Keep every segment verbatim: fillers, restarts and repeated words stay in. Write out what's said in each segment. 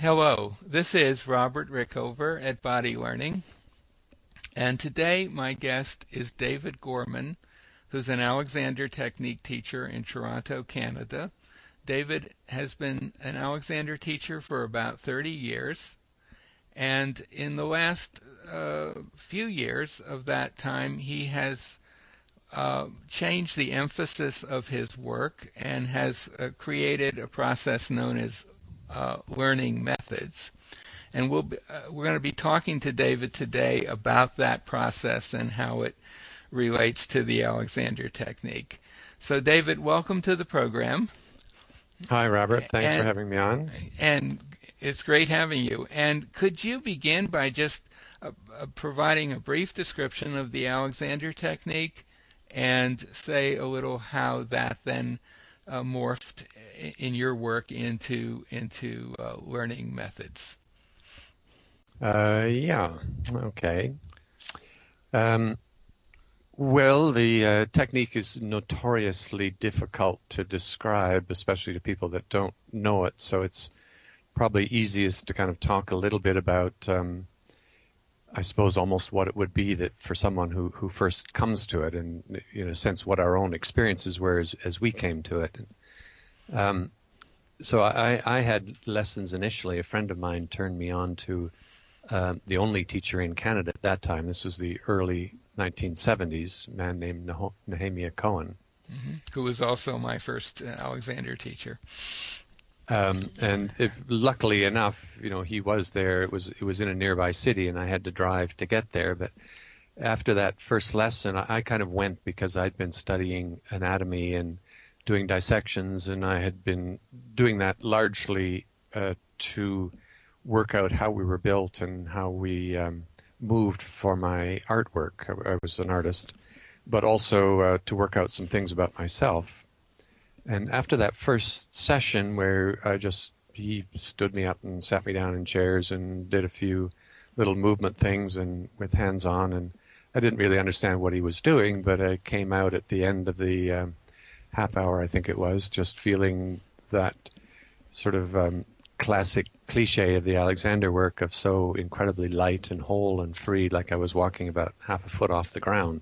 Hello, this is Robert Rickover at Body Learning, and today my guest is David Gorman, who's an Alexander Technique teacher in Toronto, Canada. David has been an Alexander teacher for about thirty years, and in the last uh, few years of that time, he has uh, changed the emphasis of his work and has uh, created a process known as uh, learning methods. And we'll be, uh, we're going to be talking to David today about that process and how it relates to the Alexander Technique. So, David, welcome to the program. Hi, Robert. Thanks and, for having me on. And it's great having you. And could you begin by just uh, uh, providing a brief description of the Alexander Technique and say a little how that then uh, morphed in your work into into uh, learning methods? Uh, yeah, okay. Um, well, the uh, technique is notoriously difficult to describe, especially to people that don't know it. So it's probably easiest to kind of talk a little bit about, um, I suppose, almost what it would be that for someone who, who first comes to it, and in a sense what our own experiences were as, as we came to it. Um, so I, I had lessons initially. A friend of mine turned me on to Uh, the only teacher in Canada at that time. This was the early nineteen seventies, a man named Neho- Nehemiah Cohen. Mm-hmm. Who was also my first uh, Alexander teacher. Um, and if, luckily enough, you know, he was there. It was it was in a nearby city, and I had to drive to get there. But after that first lesson, I, I kind of went because I'd been studying anatomy and doing dissections, and I had been doing that largely uh, to work out how we were built and how we um, moved for my artwork. I, I was an artist, but also uh, to work out some things about myself. And after that first session where I just, he stood me up and sat me down in chairs and did a few little movement things and with hands on, and I didn't really understand what he was doing, but I came out at the end of the um, half hour, I think it was, just feeling that sort of um, classic cliche of the Alexander work of so incredibly light and whole and free, like I was walking about half a foot off the ground.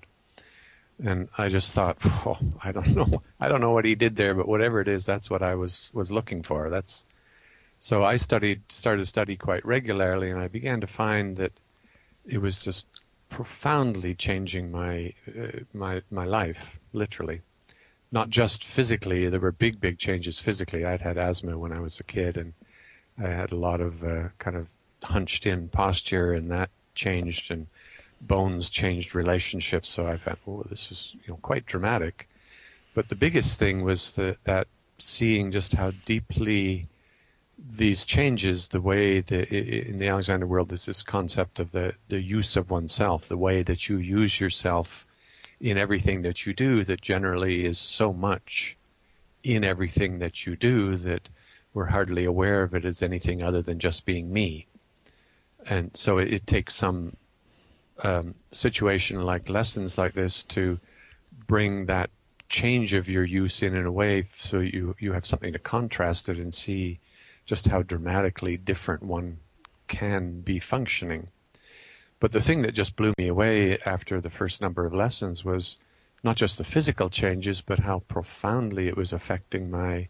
And I just thought, oh, I don't know, I don't know what he did there, but whatever it is, that's what I was was looking for. That's so I studied, started to study quite regularly, and I began to find that it was just profoundly changing my uh, my my life, literally. Not just physically. There were big, big changes physically. I'd had asthma when I was a kid, and I had a lot of uh, kind of hunched in posture, and that changed, and bones changed relationships. So I thought, oh, this is, you know, quite dramatic. But the biggest thing was that, that seeing just how deeply these changes, the way that in the Alexander world, there's this concept of the, the use of oneself, the way that you use yourself in everything that you do, that generally is so much in everything that you do that we're hardly aware of it as anything other than just being me. And so it, it takes some um, situation like lessons like this to bring that change of your use in in a way so you, you have something to contrast it and see just how dramatically different one can be functioning. But the thing that just blew me away after the first number of lessons was not just the physical changes, but how profoundly it was affecting my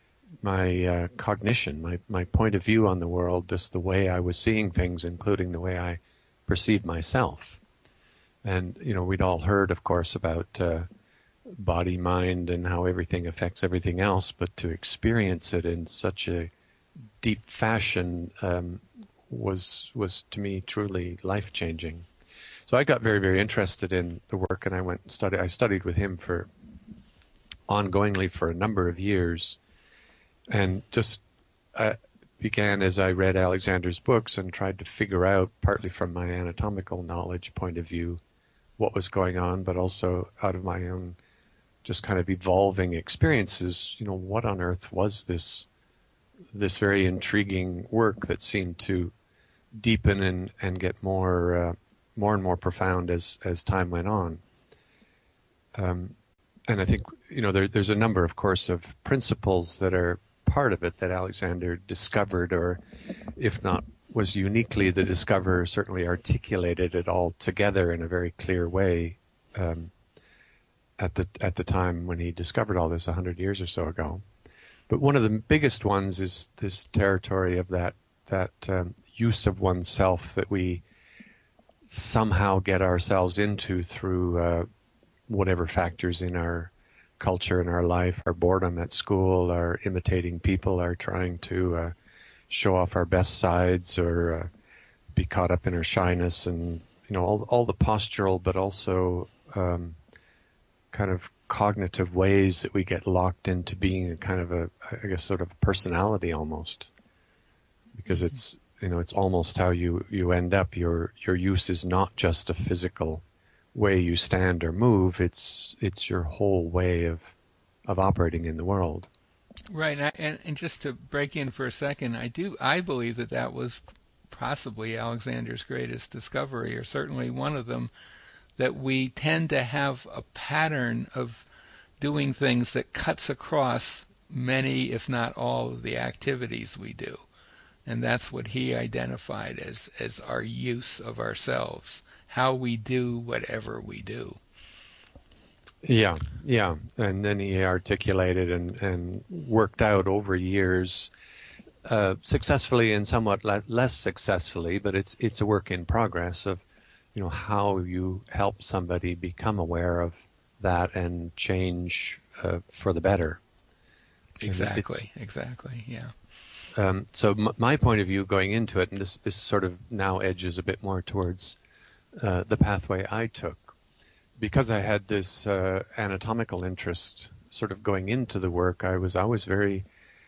my uh, cognition, my, my point of view on the world, just the way I was seeing things, including the way I perceived myself. And, you know, we'd all heard, of course, about uh, body, mind, and how everything affects everything else, but to experience it in such a deep fashion um, was, was to me truly life-changing. So I got very, very interested in the work, and I went and studied. I studied with him for ongoingly for a number of years. And just uh, began as I read Alexander's books and tried to figure out, partly from my anatomical knowledge point of view, what was going on, but also out of my own just kind of evolving experiences, you know, what on earth was this this very intriguing work that seemed to deepen and, and get more uh, more and more profound as, as time went on. Um, and I think, you know, there, there's a number, of course, of principles that are part of it that Alexander discovered, or if not was uniquely the discoverer, certainly articulated it all together in a very clear way um, at the at the time when he discovered all this a hundred years or so ago. But one of the biggest ones is this territory of that that um, use of oneself that we somehow get ourselves into through uh, whatever factors in our culture, in our life, our boredom at school, our imitating people, our trying to uh, show off our best sides, or uh, be caught up in our shyness, and you know all all the postural, but also um, kind of cognitive ways that we get locked into being a kind of a, I guess, sort of personality almost, because mm-hmm. it's you know it's almost how you you end up. Your your use is not just a physical way you stand or move. It's it's your whole way of of operating in the world. Right, and, I, and and just to break in for a second, I do I believe that that was possibly Alexander's greatest discovery, or certainly one of them, that we tend to have a pattern of doing things that cuts across many, if not all, of the activities we do, and that's what he identified as as our use of ourselves, how we do whatever we do. Yeah, yeah. And then he articulated and, and worked out over years, uh, successfully and somewhat le- less successfully, but it's it's a work in progress of, you know, how you help somebody become aware of that and change uh, for the better. Exactly, exactly, yeah. Um, so m- my point of view going into it, and this, this sort of now edges a bit more towards uh, the pathway I took, because I had this uh, anatomical interest sort of going into the work. I was always very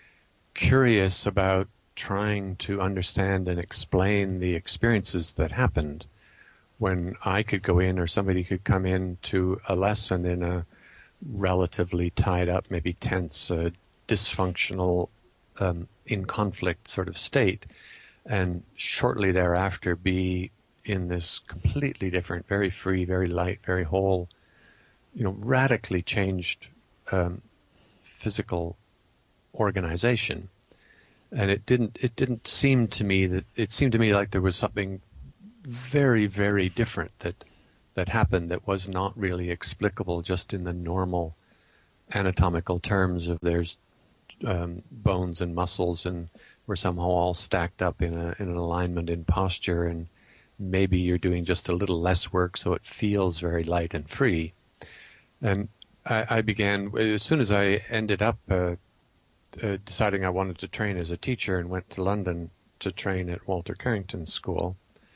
curious about trying to understand and explain the experiences that happened when I could go in, or somebody could come in to a lesson in a relatively tied up, maybe tense, uh, dysfunctional, um, in conflict sort of state, and shortly thereafter be in this completely different, very free, very light, very whole, you know, radically changed um, physical organization. And it didn't it didn't seem to me that it seemed to me like there was something very, very different that that happened that was not really explicable just in the normal anatomical terms of there's um, bones and muscles, and we're somehow all stacked up in a in an alignment in posture, and maybe you're doing just a little less work, so it feels very light and free. And I, I began, as soon as I ended up uh, uh, deciding I wanted to train as a teacher and went to London to train at Walter Carrington's school,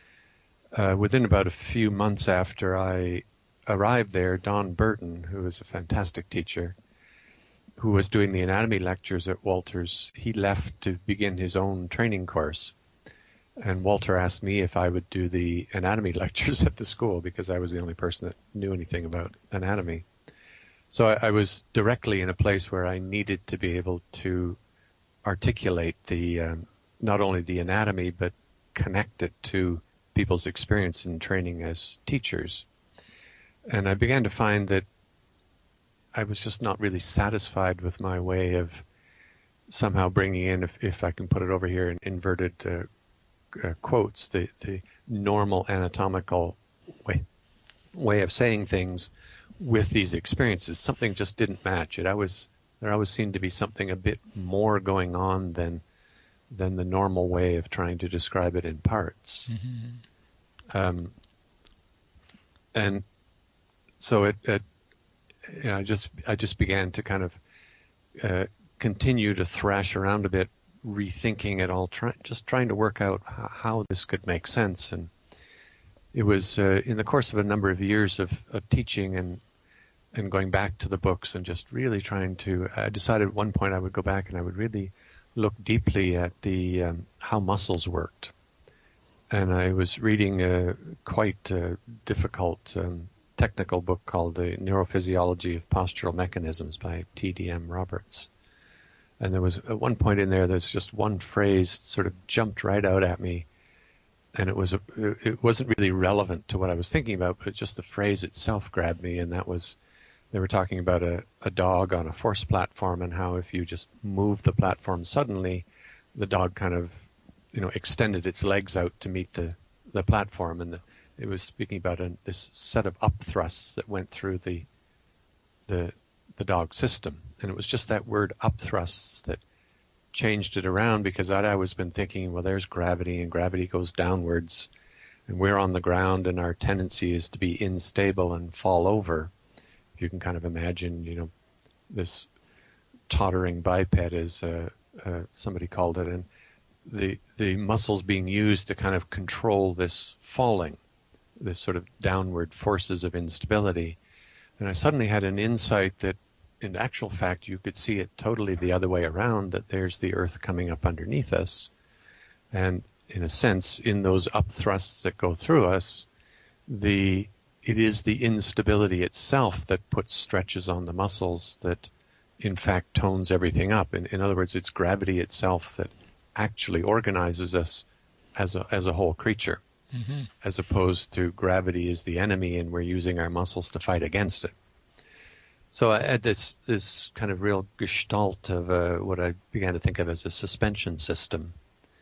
uh, within about a few months after I arrived there, Don Burton, who was a fantastic teacher, who was doing the anatomy lectures at Walter's, he left to begin his own training course. And Walter asked me if I would do the anatomy lectures at the school, because I was the only person that knew anything about anatomy. So I, I was directly in a place where I needed to be able to articulate the um, not only the anatomy, but connect it to people's experience in training as teachers. And I began to find that I was just not really satisfied with my way of somehow bringing in, if, if I can put it over here in inverted uh, Uh, quotes, the, the normal anatomical way way of saying things with these experiences. Something just didn't match it. I was there always seemed to be something a bit more going on than than the normal way of trying to describe it in parts. Mm-hmm. Um, and so it, it you know, I just I just began to kind of uh, continue to thrash around a bit, rethinking it all, try, just trying to work out how, how this could make sense. And it was uh, in the course of a number of years of, of teaching and and going back to the books and just really trying to, I decided at one point I would go back and I would really look deeply at the um, how muscles worked. And I was reading a quite uh, difficult um, technical book called The Neurophysiology of Postural Mechanisms by T D M Roberts. And there was at one point in there, there's just one phrase sort of jumped right out at me. And it was a, it wasn't really relevant to what I was thinking about, but just the phrase itself grabbed me. And that was they were talking about a, a dog on a force platform and how if you just move the platform suddenly, the dog kind of, you know, extended its legs out to meet the, the platform. And the, it was speaking about a, this set of up thrusts that went through the, the, the dog system. And it was just that word up thrusts that changed it around, because I'd always been thinking, well, there's gravity and gravity goes downwards and we're on the ground and our tendency is to be unstable and fall over. If you can kind of imagine, you know, this tottering biped, as uh, uh, somebody called it, and the the muscles being used to kind of control this falling, this sort of downward forces of instability. And I suddenly had an insight that in actual fact you could see it totally the other way around, that there's the earth coming up underneath us. And in a sense, in those up thrusts that go through us, the it is the instability itself that puts stretches on the muscles that in fact tones everything up. In, in other words, it's gravity itself that actually organizes us as a as a whole creature, mm-hmm. as opposed to gravity is the enemy and we're using our muscles to fight against it. So I had this this kind of real gestalt of uh, what I began to think of as a suspension system.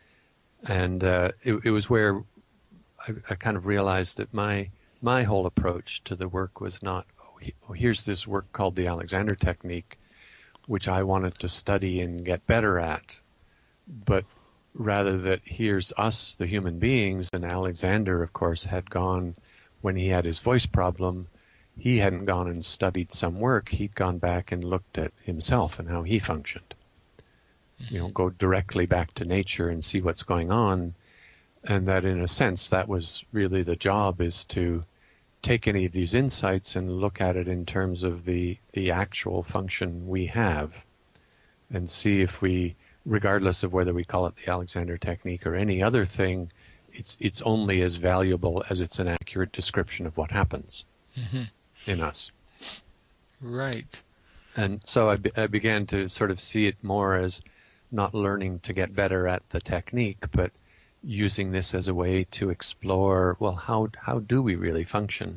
And uh, it, it was where I, I kind of realized that my my whole approach to the work was not, oh, he, oh, here's this work called the Alexander Technique, which I wanted to study and get better at, but rather that here's us, the human beings, and Alexander, of course, had gone, when he had his voice problem, he hadn't gone and studied some work, he'd gone back and looked at himself and how he functioned. You know, go directly back to nature and see what's going on. And that in a sense, that was really the job, is to take any of these insights and look at it in terms of the, the actual function we have, and see if we, regardless of whether we call it the Alexander Technique or any other thing, it's it's only as valuable as it's an accurate description of what happens mm-hmm. in us. Right. And so I, be, I began to sort of see it more as not learning to get better at the technique, but using this as a way to explore, well, how how do we really function?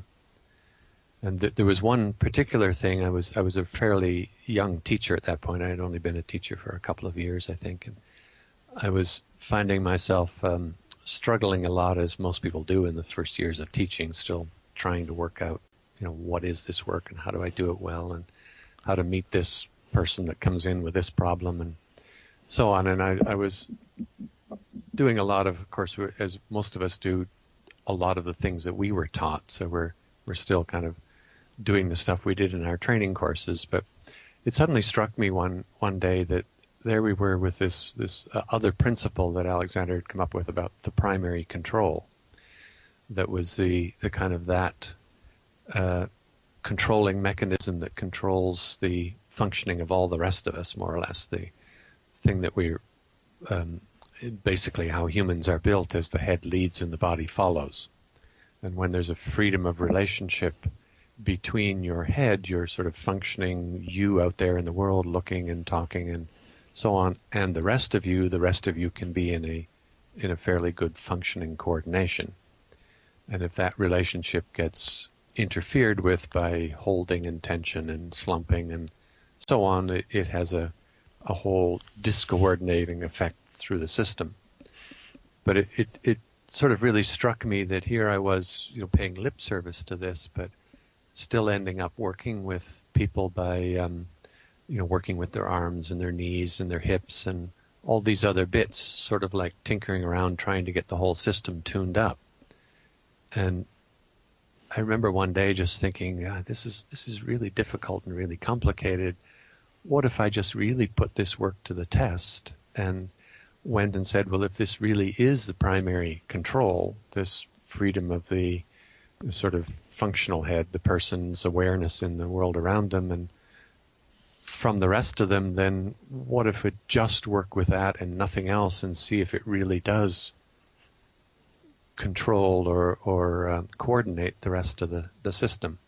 And th- there was one particular thing. I was I was a fairly young teacher at that point. I had only been a teacher for a couple of years, I think. And I was finding myself um, struggling a lot, as most people do in the first years of teaching, still trying to work out, you know, what is this work and how do I do it well, and how to meet this person that comes in with this problem, and so on. And I, I was doing a lot of, of course, as most of us do, a lot of the things that we were taught. So we're we're still kind of doing the stuff we did in our training courses. But it suddenly struck me one one day that there we were with this this uh, other principle that Alexander had come up with about the primary control. That was the the kind of that uh, controlling mechanism that controls the functioning of all the rest of us, more or less. The thing that we're um, basically how humans are built, as the head leads and the body follows. And when there's a freedom of relationship between your head, your sort of functioning you out there in the world, looking and talking and so on, and the rest of you, the rest of you can be in a in a fairly good functioning coordination. And if that relationship gets interfered with by holding and tension and slumping and so on, it, it has a a whole discoordinating effect through the system. But it, it, it sort of really struck me that here I was, you know, paying lip service to this, but still ending up working with people by, um, you know, working with their arms and their knees and their hips and all these other bits, sort of like tinkering around trying to get the whole system tuned up. And I remember one day just thinking, ah, this is this is really difficult and really complicated. What if I just really put this work to the test and went and said, well, if this really is the primary control, this freedom of the, the sort of functional head, the person's awareness in the world around them, and from the rest of them, then what if it just work with that and nothing else, and see if it really does control or, or uh, coordinate the rest of the, the system.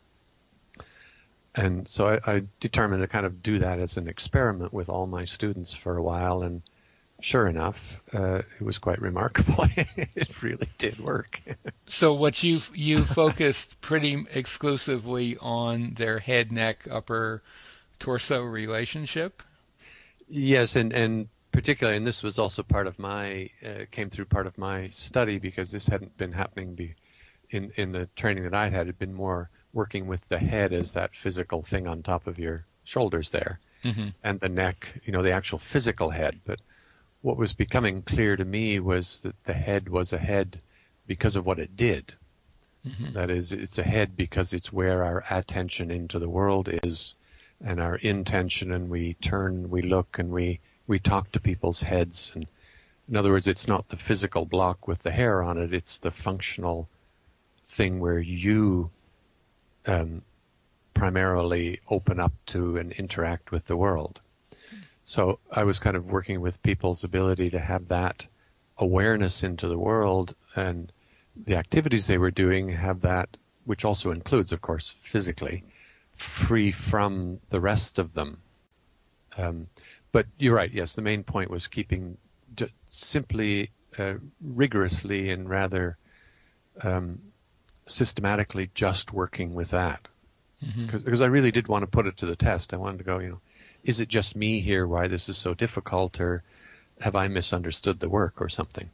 And so I, I determined to kind of do that as an experiment with all my students for a while, and sure enough, uh, it was quite remarkable. It really did work. So what you you focused pretty exclusively on their head, neck, upper torso relationship? Yes, and, and particularly, and this was also part of my, uh, came through part of my study because this hadn't been happening be, in, in the training that I'd had. It had been more working with the head as that physical thing on top of your shoulders there, Mm-hmm. and the neck, you know, the actual physical head. But what was becoming clear to me was that the head was a head because of what it did. Mm-hmm. That is, it's a head because it's where our attention into the world is, and our intention, and we turn, we look, and we, we talk to people's heads. And in other words, it's not the physical block with the hair on it, it's the functional thing where you um, primarily open up to and interact with the world. So I was kind of working with people's ability to have that awareness into the world, and the activities they were doing have that, which also includes, of course, physically, free from the rest of them. Um, but you're right, yes, the main point was keeping d- simply, uh, rigorously and rather um, systematically just working with that. Mm-hmm. Because I really did want to put it to the test. I wanted to go, you know, is it just me here why this is so difficult, or have I misunderstood the work or something?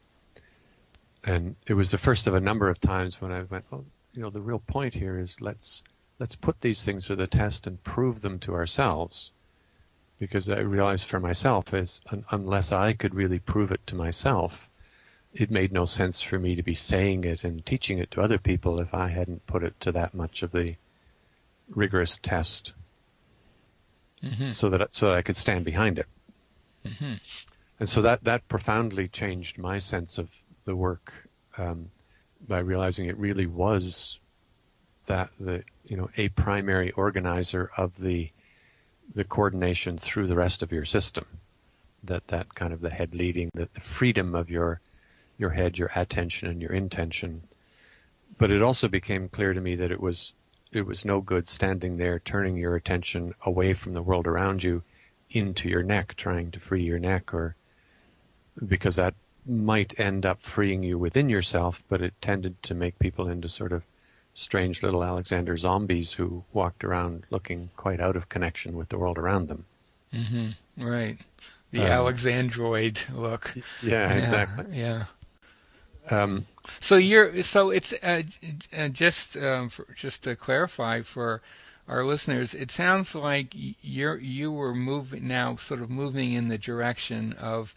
And it was the first of a number of times when I went, well, you know, the real point here is let's let's put these things to the test and prove them to ourselves. Because I realized for myself is un- unless I could really prove it to myself, it made no sense for me to be saying it and teaching it to other people if I hadn't put it to that much of the rigorous test. Mm-hmm. so that so that I could stand behind it. Mm-hmm. And so that, that profoundly changed my sense of the work, um, by realizing it really was that the you know a primary organizer of the the coordination through the rest of your system. That that kind of the head leading, that the freedom of your your head, your attention, and your intention. But it also became clear to me that it was it was no good standing there turning your attention away from the world around you into your neck, trying to free your neck, or because that might end up freeing you within yourself, but it tended to make people into sort of strange little Alexander zombies who walked around looking quite out of connection with the world around them. Mm-hmm. Right. The Um, Alexandroid look. yeah, Yeah. exactly. Yeah. Um, So you're so it's uh, uh, just um, for, just to clarify for our listeners, it sounds like you're you were moving now, sort of moving in the direction of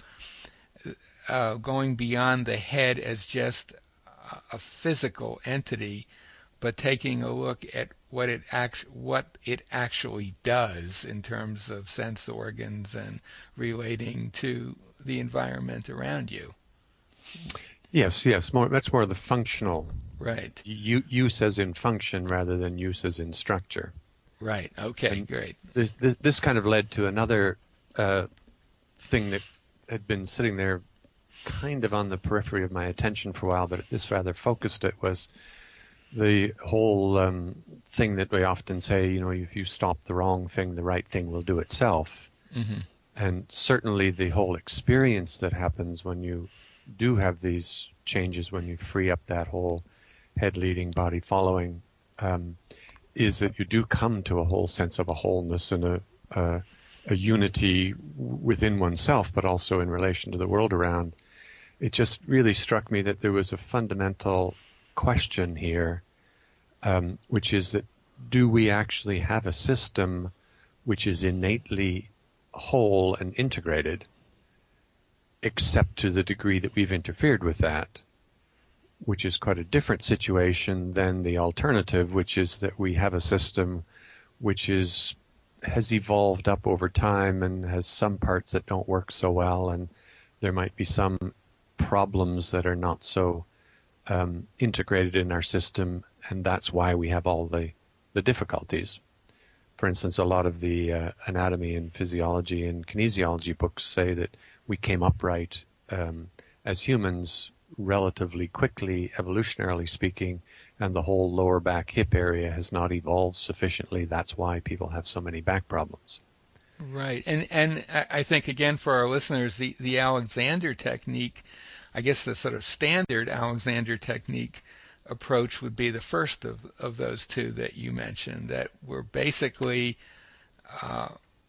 uh, going beyond the head as just a physical entity, but taking a look at what it act what it actually does in terms of sense organs and relating to the environment around you. yes, yes, more that's more the functional Right. u- use as in function rather than use as in structure. Right. Okay. And Great. this, this, this kind of led to another uh, thing that had been sitting there kind of on the periphery of my attention for a while, but this rather focused it, was the whole um, thing that we often say, you know, if you stop the wrong thing, the right thing will do itself. Mm-hmm. And certainly the whole experience that happens when you do have these changes, when you free up that whole head leading, body following, um, is that you do come to a whole sense of a wholeness and a, a, a unity within oneself, but also in relation to the world around. It just really struck me that there was a fundamental question here, um, which is that do we actually have a system which is innately whole and integrated, except to the degree that we've interfered with that, which is quite a different situation than the alternative, which is that we have a system which is has evolved up over time and has some parts that don't work so well, and there might be some problems that are not so um, integrated in our system, and that's why we have all the, the difficulties. For instance, a lot of the uh, anatomy and physiology and kinesiology books say that we came upright um, as humans relatively quickly, evolutionarily speaking, and the whole lower back hip area has not evolved sufficiently. That's why people have so many back problems. Right. And and I I think again for our listeners, the, the Alexander technique, I guess the sort of standard Alexander technique approach would be the first of, of those two that you mentioned, that were basically uh,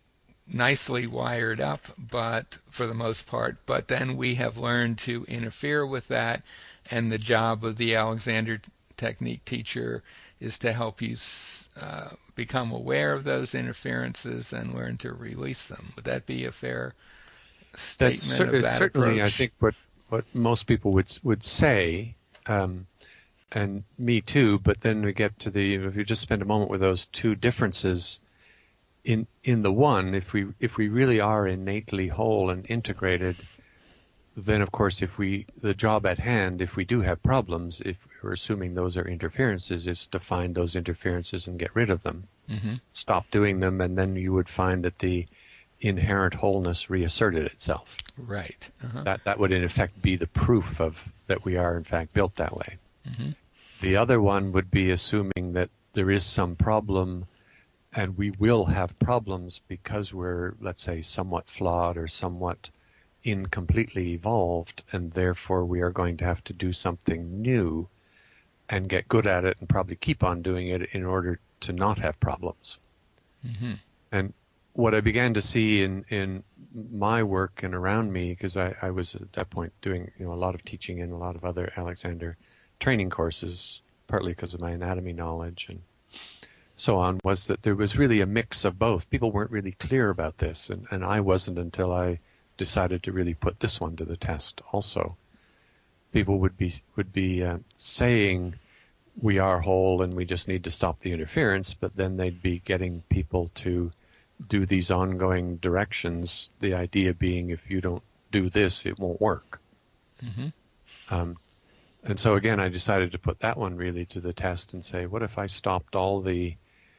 nicely wired up, but for the most part, but then we have learned to interfere with that, and the job of the Alexander technique teacher is to help you uh, become aware of those interferences and learn to release them. Would that be a fair statement That's of that certainly, approach? I think, what what most people would would say, um, and me too. But then we get to the, if you just spend a moment with those two differences. In in the one, if we if we really are innately whole and integrated, then of course, if we the job at hand, if we do have problems, if we're assuming those are interferences, is to find those interferences and get rid of them, Mm-hmm. stop doing them, and then you would find that the inherent wholeness reasserted itself. Right. Uh-huh. That that would in effect be the proof of that we are in fact built that way. Mm-hmm. The other one would be assuming that there is some problem. And we will have problems because we're, let's say, somewhat flawed or somewhat incompletely evolved, and therefore we are going to have to do something new and get good at it and probably keep on doing it in order to not have problems. Mm-hmm. And what I began to see in, in my work and around me, because I, I was at that point doing you know a lot of teaching and a lot of other Alexander training courses, partly because of my anatomy knowledge and so on, was that there was really a mix of both. People weren't really clear about this, and, and I wasn't until I decided to really put this one to the test also. People would be would be uh, saying we are whole and we just need to stop the interference, but then they'd be getting people to do these ongoing directions, the idea being if you don't do this, it won't work. Mm-hmm. Um, and so again, I decided to put that one really to the test and say, what if I stopped all the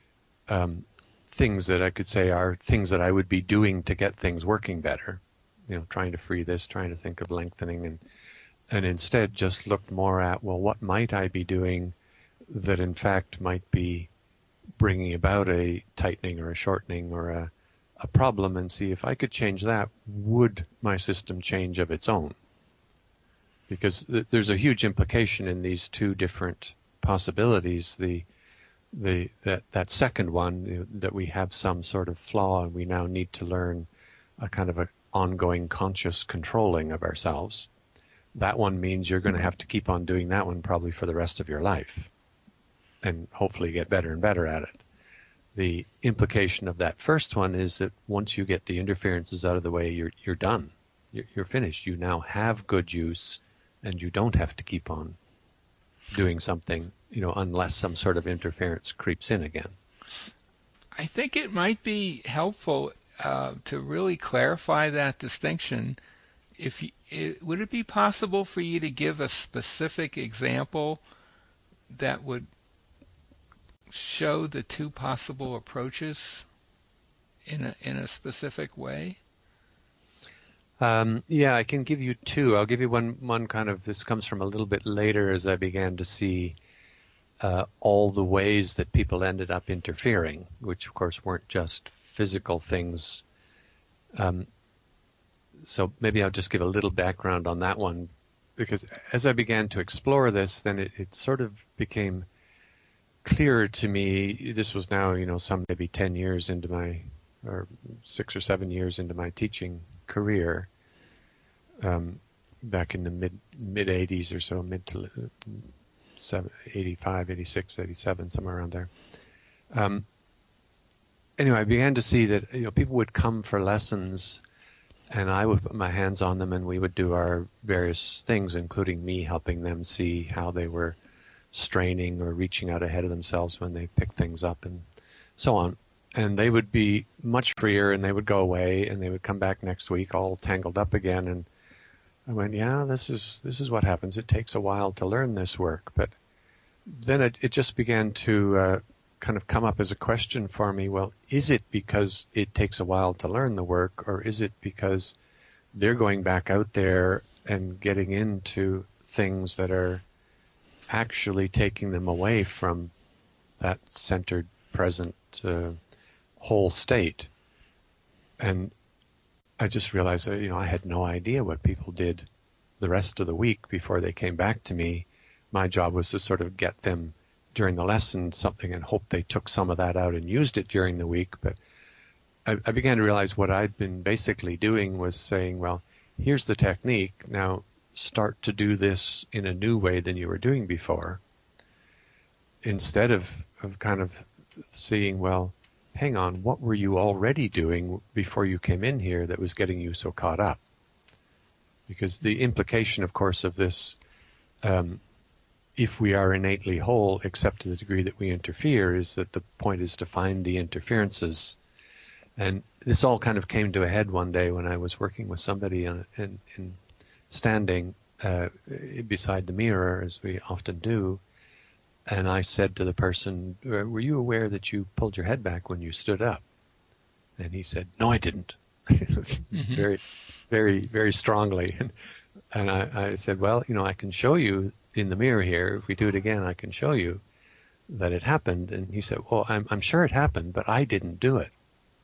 Um, things that I could say are things that I would be doing to get things working better, you know, trying to free this, trying to think of lengthening, and and instead just looked more at, well, what might I be doing that in fact might be bringing about a tightening or a shortening or a, a problem, and see if I could change that, would my system change of its own? Because th- there's a huge implication in these two different possibilities. The The that that second one, you know, that we have some sort of flaw and we now need to learn a kind of an ongoing conscious controlling of ourselves. That one means you're going to have to keep on doing that one probably for the rest of your life, and hopefully get better and better at it. The implication of that first one is that once you get the interferences out of the way, you're you're done. You're, you're finished. You now have good use, and you don't have to keep on doing something, you know, unless some sort of interference creeps in again. I think it might be helpful uh, to really clarify that distinction. If you, it, would it be possible for you to give a specific example that would show the two possible approaches in a in a specific way? Um, yeah, I can give you two. I'll give you one. One kind of, this comes from a little bit later as I began to see uh, all the ways that people ended up interfering, which of course weren't just physical things. Um, so maybe I'll just give a little background on that one, because as I began to explore this, then it, it sort of became clearer to me. This was now, you know, some maybe ten years into my, or six or seven years into my teaching career, um, back in the mid mid eighties or so, mid to seven, eighty-five, eighty-six, eighty-seven, somewhere around there. Um, anyway, I began to see that, you know, people would come for lessons, and I would put my hands on them, and we would do our various things, including me helping them see how they were straining or reaching out ahead of themselves when they picked things up and so on. And they would be much freer, and they would go away, and they would come back next week all tangled up again. And I went, yeah, this is this is what happens. It takes a while to learn this work. But then it, it just began to uh, kind of come up as a question for me. Well, is it because it takes a while to learn the work, or is it because they're going back out there and getting into things that are actually taking them away from that centered, present, uh, whole state? And I just realized that, you know, I had no idea what people did the rest of the week before they came back to me. My job was to sort of get them during the lesson something and hope they took some of that out and used it during the week. But I, I began to realize what I'd been basically doing was saying, well, here's the technique. Now start to do this in a new way than you were doing before. Instead of, of kind of seeing, well, hang on, what were you already doing before you came in here that was getting you so caught up? Because the implication, of course, of this, um, if we are innately whole, except to the degree that we interfere, is that the point is to find the interferences. And this all kind of came to a head one day when I was working with somebody in, in, in standing uh, beside the mirror, as we often do. And I said to the person, were you aware that you pulled your head back when you stood up? And he said, no, I didn't. mm-hmm. Very, very, very strongly. And, and I, I said, well, you know, I can show you in the mirror here. If we do it again, I can show you that it happened. And he said, well, I'm, I'm sure it happened, but I didn't do it.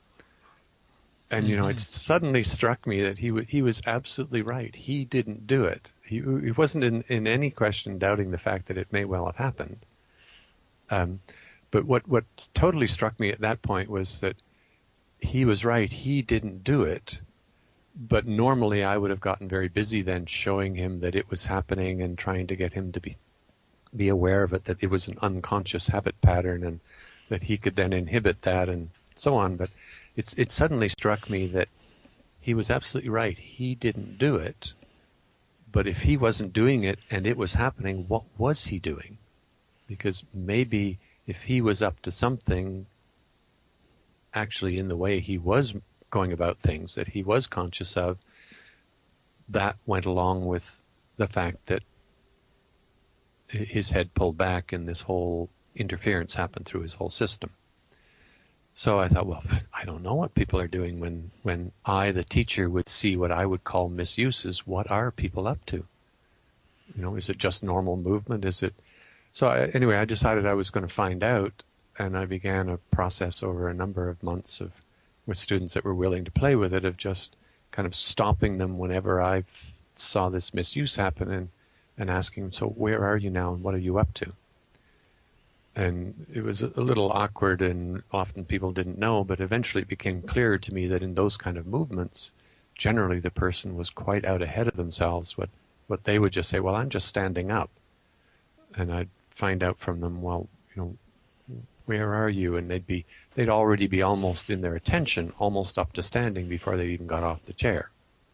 And, you know, it suddenly struck me that he w- he was absolutely right. He didn't do it. He, he wasn't in, in any question doubting the fact that it may well have happened. Um, but what, what totally struck me at that point was that he was right. He didn't do it. But normally I would have gotten very busy then showing him that it was happening and trying to get him to be be aware of it, that it was an unconscious habit pattern and that he could then inhibit that and so on. But it's it suddenly struck me that he was absolutely right. He didn't do it. But if he wasn't doing it and it was happening, what was he doing? Because maybe if he was up to something actually in the way he was going about things that he was conscious of, that went along with the fact that his head pulled back and this whole interference happened through his whole system. So I thought, well, I don't know what people are doing when, when I, the teacher, would see what I would call misuses. What are people up to? You know, is it just normal movement? Is it? So I, anyway, I decided I was going to find out, and I began a process over a number of months of with students that were willing to play with it, of just kind of stopping them whenever I saw this misuse happen and, and asking them, so where are you now and what are you up to? And it was a little awkward and often people didn't know, but eventually it became clear to me that in those kind of movements, generally the person was quite out ahead of themselves. What, what they would just say, well, I'm just standing up. And I'd find out from them, well, you know, where are you? And they'd be, they'd already be almost in their attention, almost up to standing before they even got off the chair.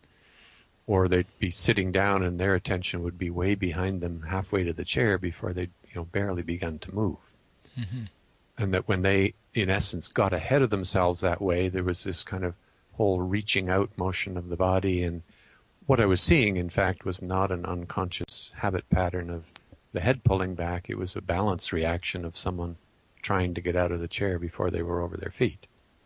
Or they'd be sitting down and their attention would be way behind them halfway to the chair before they'd, you know, barely begun to move. Mm-hmm. And that when they, in essence, got ahead of themselves that way, there was this kind of whole reaching out motion of the body. And what I was seeing, in fact, was not an unconscious habit pattern of the head pulling back. It was a balance reaction of someone trying to get out of the chair before they were over their feet.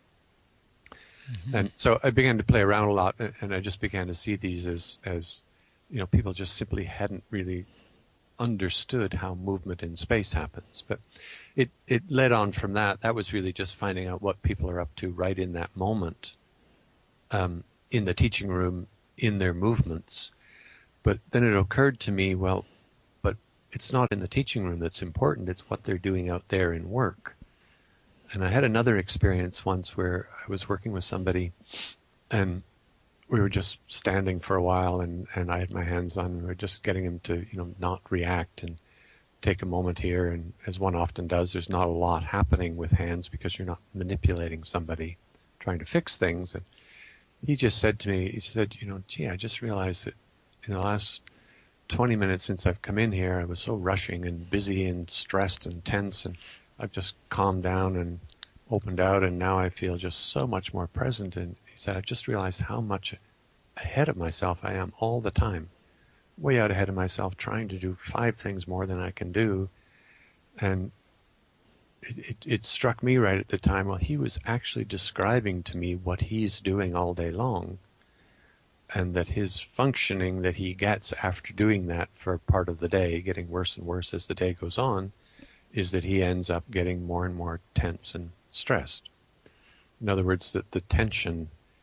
Mm-hmm. And so I began to play around a lot, and I just began to see these as, as, you know, people just simply hadn't really understood how movement in space happens. But it, it led on from that. That was really just finding out what people are up to right in that moment, um, in the teaching room, in their movements. But then it occurred to me, well, but it's not in the teaching room that's important. It's what they're doing out there in work. And I had another experience once where I was working with somebody and we were just standing for a while and, and I had my hands on, we were just getting him to, you know, not react and take a moment here. And as one often does, there's not a lot happening with hands because you're not manipulating somebody, trying to fix things. And he just said to me, he said, you know, gee, I just realized that in the last twenty minutes since I've come in here, I was so rushing and busy and stressed and tense, and I've just calmed down and opened out, and now I feel just so much more present. And he said, I've just realized how much ahead of myself I am all the time, way out ahead of myself, trying to do five things more than I can do. And it, it, it struck me right at the time, well, he was actually describing to me what he's doing all day long, and that his functioning that he gets after doing that for part of the day, getting worse and worse as the day goes on, is that he ends up getting more and more tense and stressed. In other words, that the tension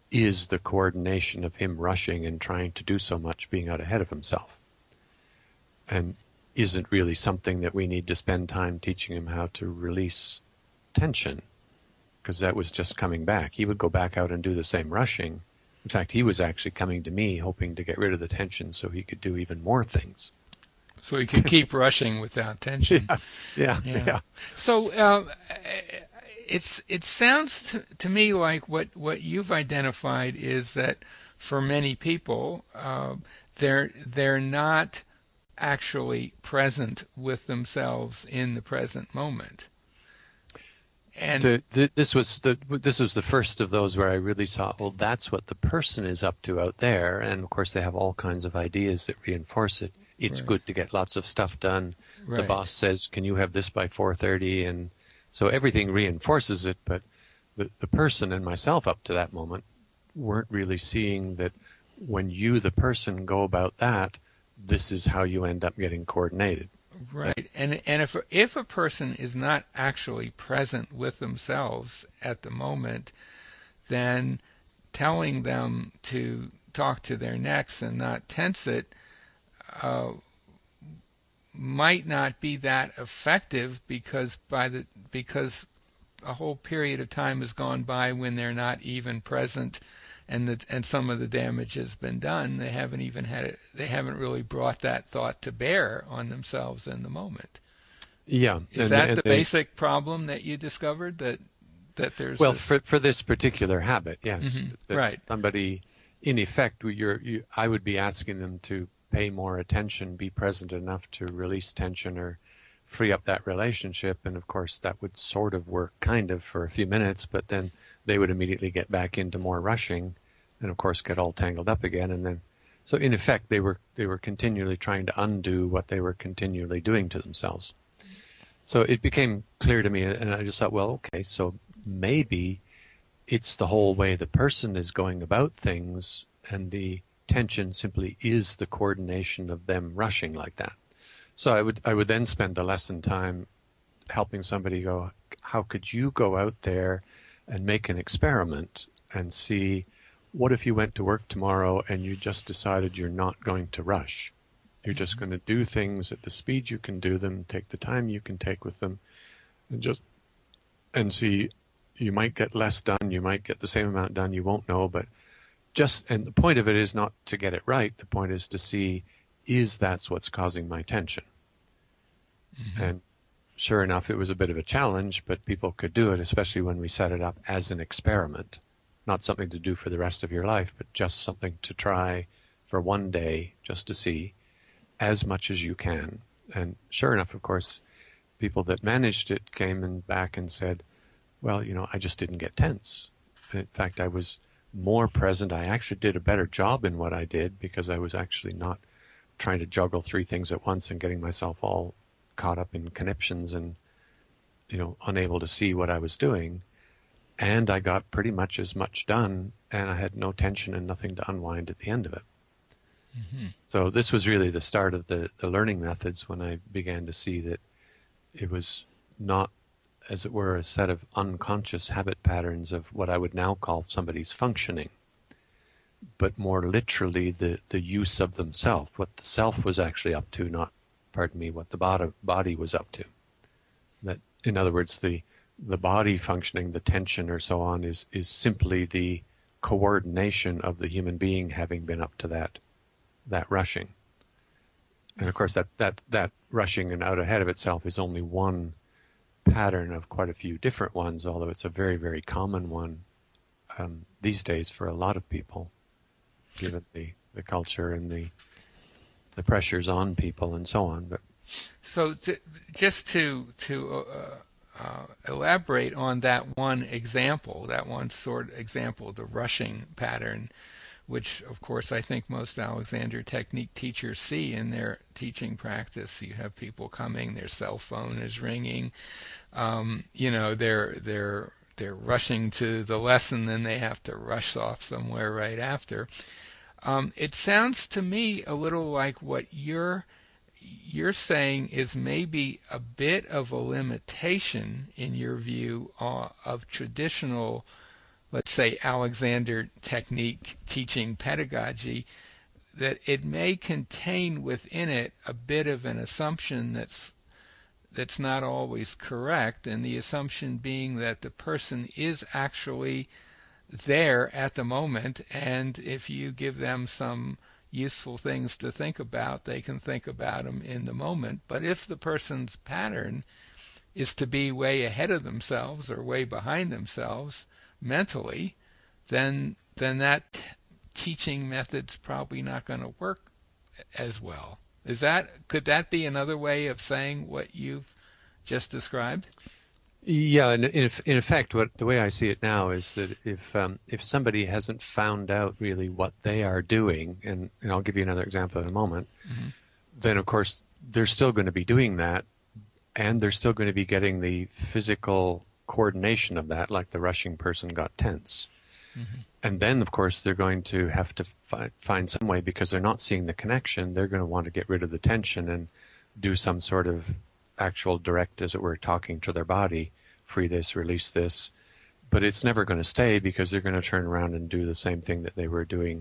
is the coordination of him rushing and trying to do so much, being out ahead of himself, and isn't really something that we need to spend time teaching him how to release tension, because that was just coming back. He would go back out and do the same rushing. In fact, he was actually coming to me hoping to get rid of the tension so he could do even more things. So he could keep rushing without tension. Yeah, yeah, yeah. yeah. So um, it's it sounds to, to me like what, what you've identified is that for many people, uh, they're they're not actually present with themselves in the present moment. And the, the, this was the this was the first of those where I really saw, well, that's what the person is up to out there, and of course they have all kinds of ideas that reinforce it. It's Right. good to get lots of stuff done. Right. The boss says, "Can you have this by four thirty?" And so everything reinforces it. But the the person and myself up to that moment weren't really seeing that when you, the person, go about that, this is how you end up getting coordinated. Right, and and if if a person is not actually present with themselves at the moment, then telling them to talk to their necks and not tense it uh, might not be that effective because by the because a whole period of time has gone by when they're not even present, and the, and some of the damage has been done. They haven't even had it. They haven't really brought that thought to bear on themselves in the moment. Yeah. Is and, that and the they, basic problem that you discovered, that that there's well, this... for for this particular habit, yes. Mm-hmm. That Right. somebody, in effect, you're, you, I would be asking them to pay more attention, be present enough to release tension or free up that relationship. And of course, that would sort of work kind of for a few minutes, but then they would immediately get back into more rushing and of course get all tangled up again. And then, so in effect, they were, they were continually trying to undo what they were continually doing to themselves. So it became clear to me, and I just thought, well, okay, so maybe it's the whole way the person is going about things, and the tension simply is the coordination of them rushing like that. So I would I would then spend the lesson time helping somebody go, how could you go out there and make an experiment and see, what if you went to work tomorrow and you just decided you're not going to rush? You're just going to do things at the speed you can do them, take the time you can take with them, and just and see, you might get less done, you might get the same amount done, you won't know, but just, and the point of it is not to get it right, the point is to see, is that's what's causing my tension? Mm-hmm. And sure enough, it was a bit of a challenge, but people could do it, especially when we set it up as an experiment, not something to do for the rest of your life, but just something to try for one day, just to see as much as you can. And sure enough, of course, people that managed it came and back and said, well, you know, I just didn't get tense. In fact, I was more present. I actually did a better job in what I did because I was actually not trying to juggle three things at once and getting myself all caught up in conniptions and, you know, unable to see what I was doing. And I got pretty much as much done, and I had no tension and nothing to unwind at the end of it. Mm-hmm. So this was really the start of the, the learning methods, when I began to see that it was not, as it were, a set of unconscious habit patterns of what I would now call somebody's functioning, but more literally the, the use of themselves, what the self was actually up to, not, pardon me, what the body, body was up to. That, in other words, the the body functioning, the tension or so on, is, is simply the coordination of the human being having been up to that that rushing. And of course, that, that, that rushing and out ahead of itself is only one pattern of quite a few different ones, although it's a very, very common one um, these days for a lot of people, given the, the culture and the the pressures on people and so on. But so to, just to to uh, uh, elaborate on that one example, that one sort of example, the rushing pattern, which of course I think most Alexander Technique teachers see in their teaching practice. You have people coming, their cell phone is ringing, um, you know, they're they're they're rushing to the lesson, then they have to rush off somewhere right after. Um, it sounds to me a little like what you're you're saying is maybe a bit of a limitation in your view uh, of traditional, let's say, Alexander technique teaching pedagogy, that it may contain within it a bit of an assumption that's that's not always correct, and the assumption being that the person is actually there at the moment, and if you give them some useful things to think about, they can think about them in the moment. But if the person's pattern is to be way ahead of themselves or way behind themselves mentally, then then that t- teaching method's probably not going to work as well. Is that could that be another way of saying what you've just described? Yeah, in, in, in effect, what the way I see it now is that if um, if somebody hasn't found out really what they are doing, and, and I'll give you another example in a moment, mm-hmm. then of course they're still going to be doing that, and they're still going to be getting the physical coordination of that, like the rushing person got tense. Mm-hmm. And then, of course, they're going to have to fi- find some way, because they're not seeing the connection, they're going to want to get rid of the tension and do some sort of actual direct, as it were, talking to their body, free this, release this. But it's never going to stay, because they're going to turn around and do the same thing that they were doing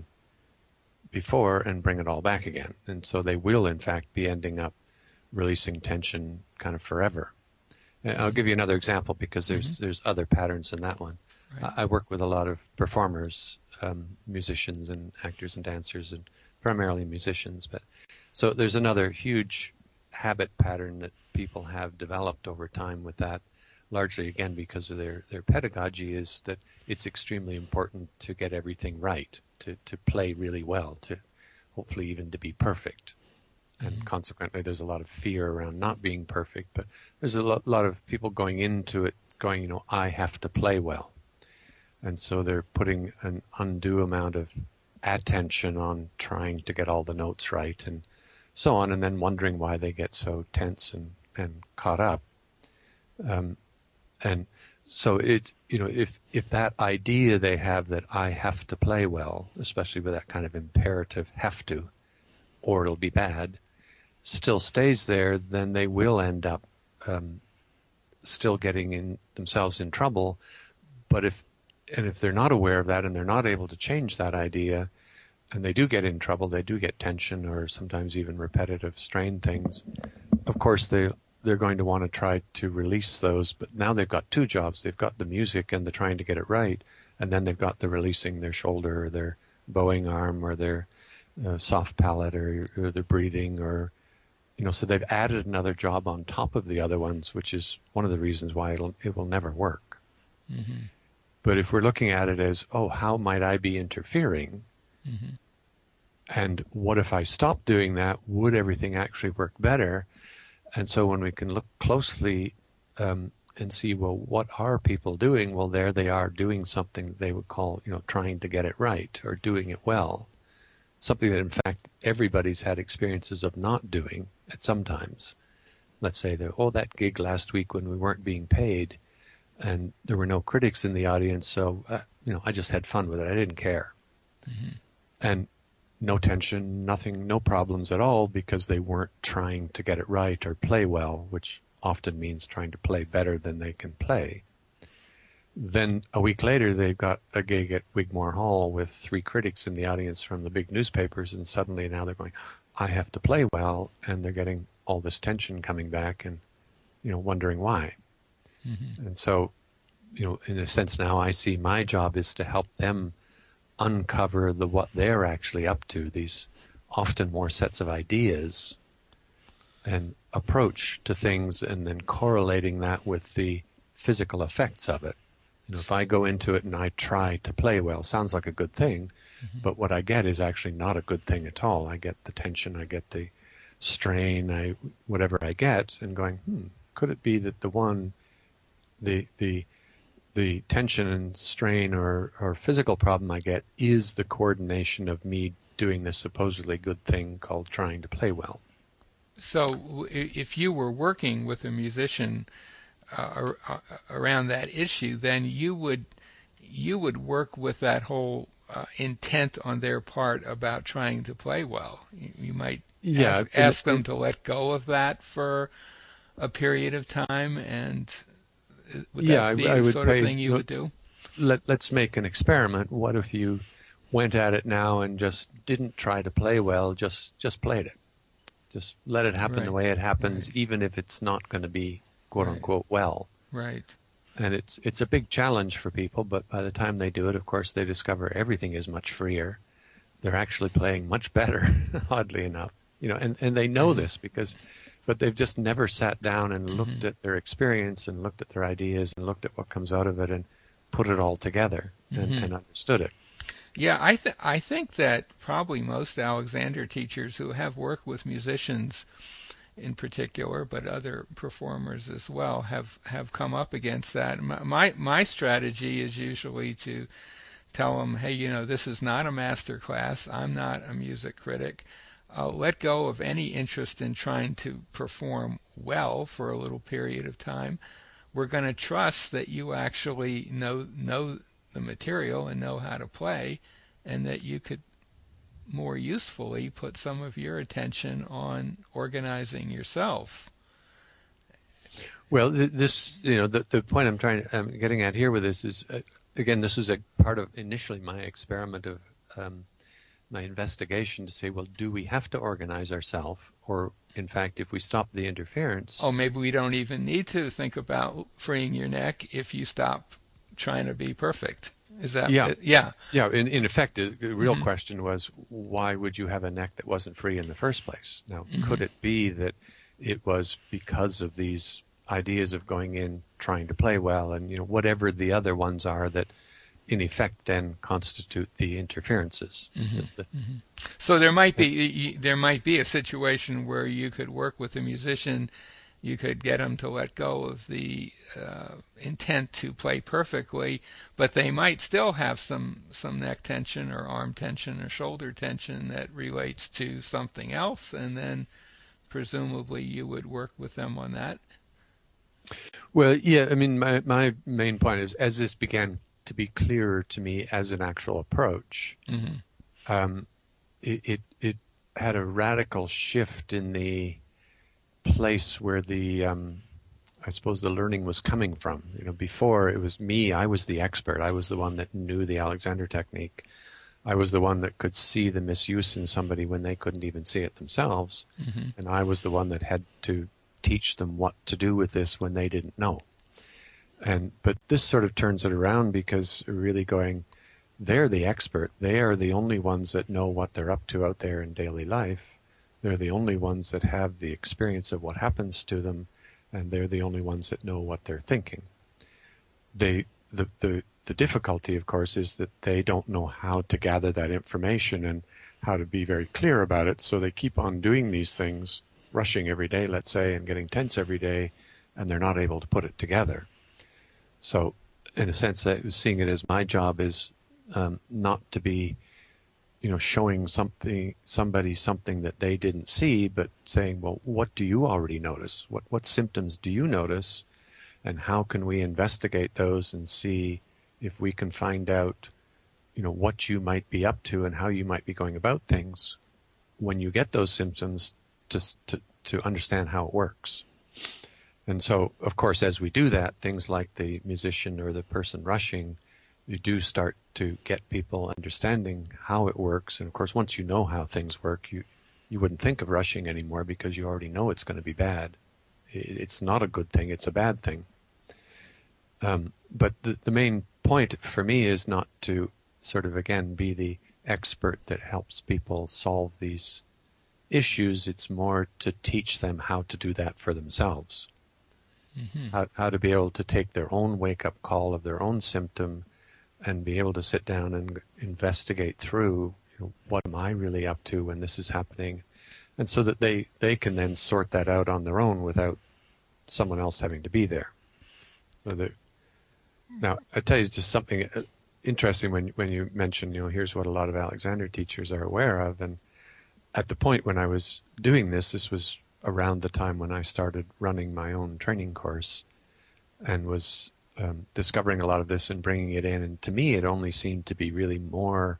before and bring it all back again. And so they will, in fact, be ending up releasing tension kind of forever. Mm-hmm. I'll give you another example, because there's mm-hmm. there's other patterns in that one. Right. I work with a lot of performers, um, musicians and actors and dancers, and primarily musicians. But so there's another huge habit pattern that people have developed over time with that, largely again because of their, their pedagogy, is that it's extremely important to get everything right, to, to play really well, to hopefully even to be perfect. And mm-hmm. consequently, there's a lot of fear around not being perfect, but there's a lot, lot of people going into it going, you know, I have to play well. And so they're putting an undue amount of attention on trying to get all the notes right and so on, and then wondering why they get so tense and, and caught up. Um, and so it, you know, if, if that idea they have that I have to play well, especially with that kind of imperative have to, or it'll be bad, still stays there, then they will end up um, still getting in themselves in trouble. But if and if they're not aware of that and they're not able to change that idea, and they do get in trouble, they do get tension or sometimes even repetitive strain things, of course they they're going to want to try to release those. But now they've got two jobs. They've got the music and the trying to get it right, and then they've got the releasing their shoulder or their bowing arm or their uh, soft palate or, or their breathing, or you know, so they've added another job on top of the other ones, which is one of the reasons why it'll, it will never work. Mm-hmm. But if we're looking at it as, oh, how might I be interfering? Mm-hmm. And what if I stopped doing that? Would everything actually work better? And so when we can look closely um, and see, well, what are people doing? Well, there they are doing something that they would call, you know, trying to get it right or doing it well. Something that, in fact, everybody's had experiences of not doing at some times. Let's say that, oh, that gig last week when we weren't being paid, and there were no critics in the audience, so uh, you know, I just had fun with it. I didn't care, mm-hmm. and no tension, nothing, no problems at all, because they weren't trying to get it right or play well, which often means trying to play better than they can play. Then a week later, they've got a gig at Wigmore Hall with three critics in the audience from the big newspapers, and suddenly now they're going, I have to play well, and they're getting all this tension coming back, and you know, wondering why. Mm-hmm. And so, you know, in a sense now I see my job is to help them uncover the what they're actually up to, these often more sets of ideas and approach to things, and then correlating that with the physical effects of it. You know, if I go into it and I try to play well, sounds like a good thing, mm-hmm. but what I get is actually not a good thing at all. I get the tension, I get the strain, I whatever I get, and going, hmm, could it be that the one the the the tension and strain or, or physical problem I get is the coordination of me doing this supposedly good thing called trying to play well. So if you were working with a musician uh, around that issue, then you would you would work with that whole uh, intent on their part about trying to play well. You, you might yeah, ask, ask them to let go of that for a period of time, and would that yeah, be I, I the would sort say, of thing you would do? let, let's make an experiment. What if you went at it now and just didn't try to play well, just just played it. Just let it happen Right. the way it happens, Right. even if it's not going to be quote Right. unquote well. Right. And it's it's a big challenge for people, but by the time they do it, of course, they discover everything is much freer. They're actually playing much better, oddly enough. You know, and, and they know Mm-hmm. this because, but they've just never sat down and looked Mm-hmm. at their experience and looked at their ideas and looked at what comes out of it and put it all together and, Mm-hmm. and understood it. Yeah, I th I think that probably most Alexander teachers who have worked with musicians in particular, but other performers as well, have have come up against that. My my, my strategy is usually to tell them, hey, you know, this is not a master class. I'm not a music critic. Uh, let go of any interest in trying to perform well for a little period of time. We're going to trust that you actually know know the material and know how to play, and that you could more usefully put some of your attention on organizing yourself. Well, th- this, you know, the, the point I'm trying, I'm getting at here with this is, uh, again, this was a part of initially my experiment of um, my investigation to say, well, do we have to organize ourselves, or in fact, if we stop the interference? Oh, maybe we don't even need to think about freeing your neck if you stop trying to be perfect. Is that? Yeah, Yeah. yeah. In in effect, the, the real Mm-hmm. question was, why would you have a neck that wasn't free in the first place? Now, Mm-hmm. could it be that it was because of these ideas of going in trying to play well, and you know whatever the other ones are that, in effect, then constitute the interferences? Mm-hmm. The- Mm-hmm. So there might be there might be a situation where you could work with a musician. You could get them to let go of the uh, intent to play perfectly, but they might still have some some neck tension or arm tension or shoulder tension that relates to something else, and then presumably you would work with them on that. Well, yeah. I mean, my my main point is, as this began to be clearer to me as an actual approach, Mm-hmm. um, it, it it had a radical shift in the place where the um, I suppose the learning was coming from. You know, before it was me, I was the expert. I was the one that knew the Alexander technique. I was the one that could see the misuse in somebody when they couldn't even see it themselves. Mm-hmm. And I was the one that had to teach them what to do with this when they didn't know. And but this sort of turns it around, because we're really going, they're the expert. They are the only ones that know what they're up to out there in daily life. They're the only ones that have the experience of what happens to them, and they're the only ones that know what they're thinking. They, the, the, the difficulty, of course, is that they don't know how to gather that information and how to be very clear about it, so they keep on doing these things, rushing every day, let's say, and getting tense every day, and they're not able to put it together. So, in a sense, I was seeing it as my job is um, not to be, you know, showing something, somebody something that they didn't see, but saying, well, what do you already notice? What what symptoms do you notice, and how can we investigate those and see if we can find out, you know, what you might be up to and how you might be going about things when you get those symptoms, to to to understand how it works. And so, of course, as we do that, things like the musician or the person rushing, you do start to get people understanding how it works. And of course, once you know how things work, you, you wouldn't think of rushing anymore, because you already know it's going to be bad. It's not a good thing, it's a bad thing. Um, but the, the main point for me is not to sort of, again, be the expert that helps people solve these issues. It's more to teach them how to do that for themselves. Mm-hmm. How, how to be able to take their own wake-up call of their own symptom and be able to sit down and investigate through, you know, what am I really up to when this is happening, and so that they, they can then sort that out on their own without someone else having to be there. So that, now, I tell you just something interesting when when you mentioned, you know, here's what a lot of Alexander teachers are aware of, and at the point when I was doing this, this was around the time when I started running my own training course, and was um, discovering a lot of this and bringing it in. And to me, it only seemed to be really more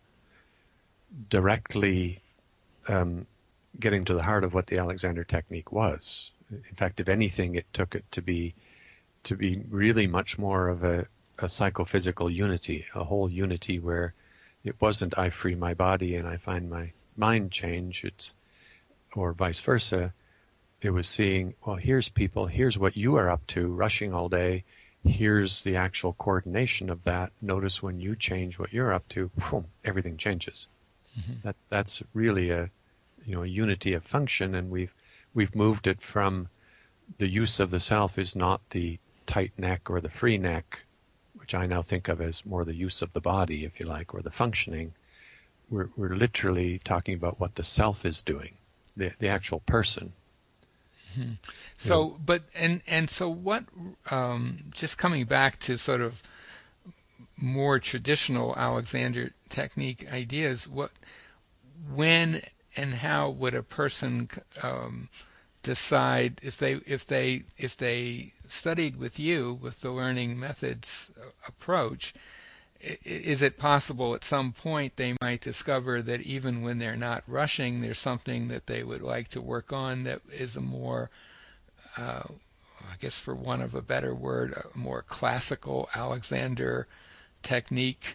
directly um, getting to the heart of what the Alexander technique was. In fact, if anything, it took it to be to be really much more of a a psychophysical unity, a whole unity where it wasn't I free my body and I find my mind change, it's or vice versa. It was seeing, well, here's people, here's what you are up to, rushing all day. Here's the actual coordination of that. Notice when you change what you're up to, boom, everything changes. Mm-hmm. That that's really a you know a unity of function, and we've we've moved it from the use of the self is not the tight neck or the free neck, which I now think of as more the use of the body, if you like, or the functioning. We're we're literally talking about what the self is doing, the the actual person. Mm-hmm. So, yeah. but and and so what? Um, just coming back to sort of more traditional Alexander technique ideas, what, when, and how would a person um, decide if they if they if they studied with you with the learning methods approach? Is it possible at some point they might discover that even when they're not rushing, there's something that they would like to work on that is a more, uh, I guess for want of a better word, a more classical Alexander technique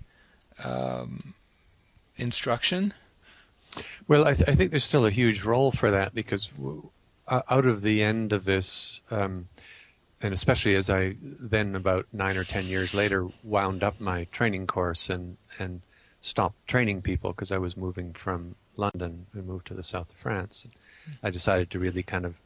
um, instruction? Well, I, th- I think there's still a huge role for that, because w- out of the end of this, um, and especially as I then about nine or ten years later wound up my training course and, and stopped training people because I was moving from London and moved to the south of France, I decided to really kind of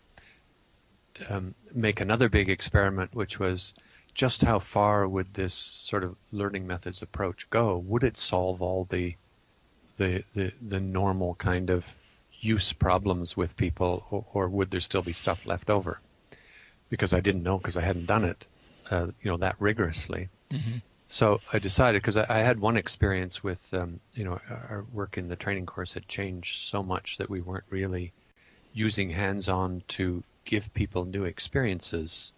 um, make another big experiment, which was just how far would this sort of learning methods approach go? Would it solve all the the the, the normal kind of use problems with people, or, or would there still be stuff left over? Because I didn't know, because I hadn't done it, uh, you know, that rigorously. Mm-hmm. So I decided, because I, I had one experience with, um, you know, our work in the training course had changed so much that we weren't really using hands-on to give people new experiences,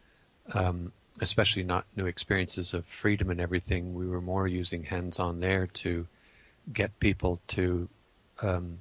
um, especially not new experiences of freedom and everything. We were more using hands-on there to get people to um,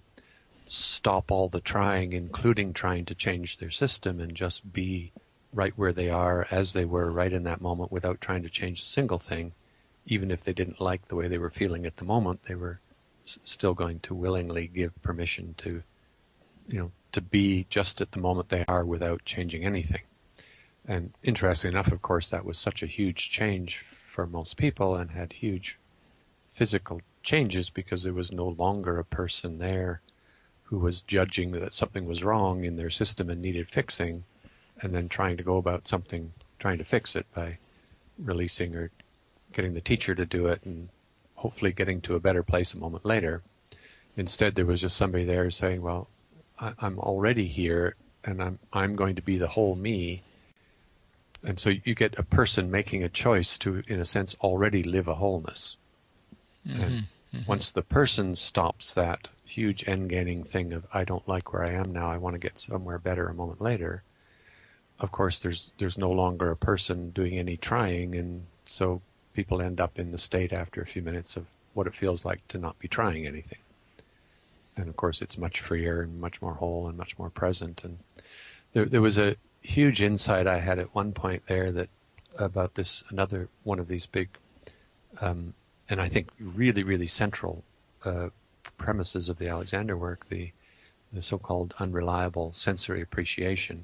stop all the trying, including trying to change their system, and just be right where they are as they were right in that moment without trying to change a single thing. Even if they didn't like the way they were feeling at the moment, they were s- still going to willingly give permission to, you know, to be just at the moment they are without changing anything. And interestingly enough, of course, that was such a huge change for most people and had huge physical changes, because there was no longer a person there who was judging that something was wrong in their system and needed fixing, and then trying to go about something, trying to fix it by releasing or getting the teacher to do it and hopefully getting to a better place a moment later. Instead, there was just somebody there saying, well, I, I'm already here, and I'm I'm going to be the whole me. And so you get a person making a choice to, in a sense, already live a wholeness. Mm-hmm. And mm-hmm. once the person stops that huge end-gaining thing of, I don't like where I am now, I want to get somewhere better a moment later, of course, there's there's no longer a person doing any trying, and so people end up in the state after a few minutes of what it feels like to not be trying anything. And of course, it's much freer and much more whole and much more present. And there there was a huge insight I had at one point there that about this, another one of these big, um, and I think really, really central uh, premises of the Alexander work, the, the so-called unreliable sensory appreciation.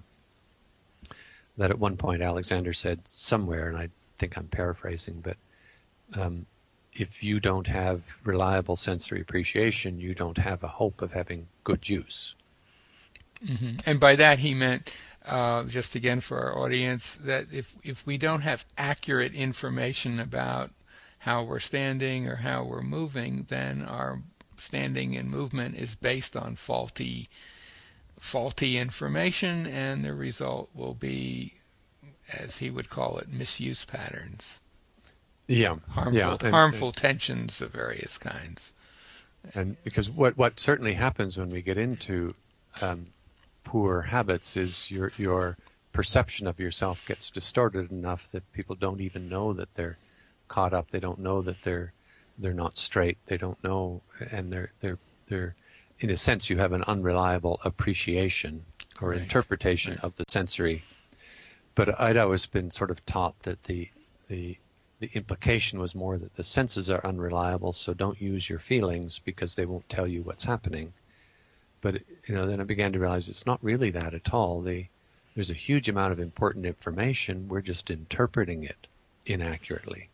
That at one point Alexander said somewhere, and I think I'm paraphrasing, but um, if you don't have reliable sensory appreciation, you don't have a hope of having good use. Mm-hmm. And by that he meant, uh, just again for our audience, that if if we don't have accurate information about how we're standing or how we're moving, then our standing and movement is based on faulty faulty information, and the result will be, as he would call it, misuse patterns. Yeah, harmful, yeah, and, harmful and, tensions of various kinds. And because what what certainly happens when we get into um, poor habits is your your perception of yourself gets distorted enough that people don't even know that they're caught up. They don't know that they're they're not straight. They don't know, and they're they're they're in a sense you have an unreliable appreciation or right. interpretation right. of the sensory. But I'd always been sort of taught that the the the implication was more that the senses are unreliable, so don't use your feelings because they won't tell you what's happening. But, you know, then I began to realize it's not really that at all. The, there's a huge amount of important information. We're just interpreting it inaccurately.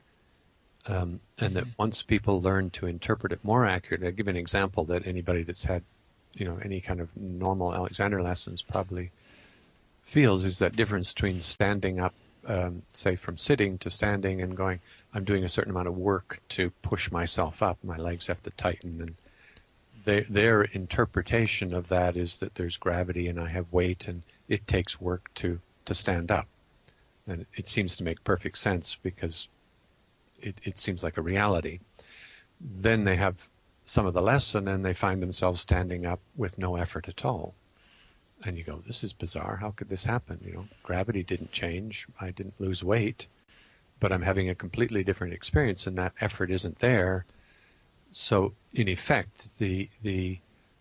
Um, and that once people learn to interpret it more accurately, I'll give an example that anybody that's had, you know, any kind of normal Alexander lessons probably feels, is that difference between standing up, um, say from sitting to standing and going, I'm doing a certain amount of work to push myself up. My legs have to tighten, and they, their interpretation of that is that there's gravity and I have weight and it takes work to, to stand up. And it seems to make perfect sense because it, it seems like a reality. Then they have some of the lesson and they find themselves standing up with no effort at all. And you go, this is bizarre. How could this happen? You know, gravity didn't change. I didn't lose weight, but I'm having a completely different experience and that effort isn't there. So in effect, the the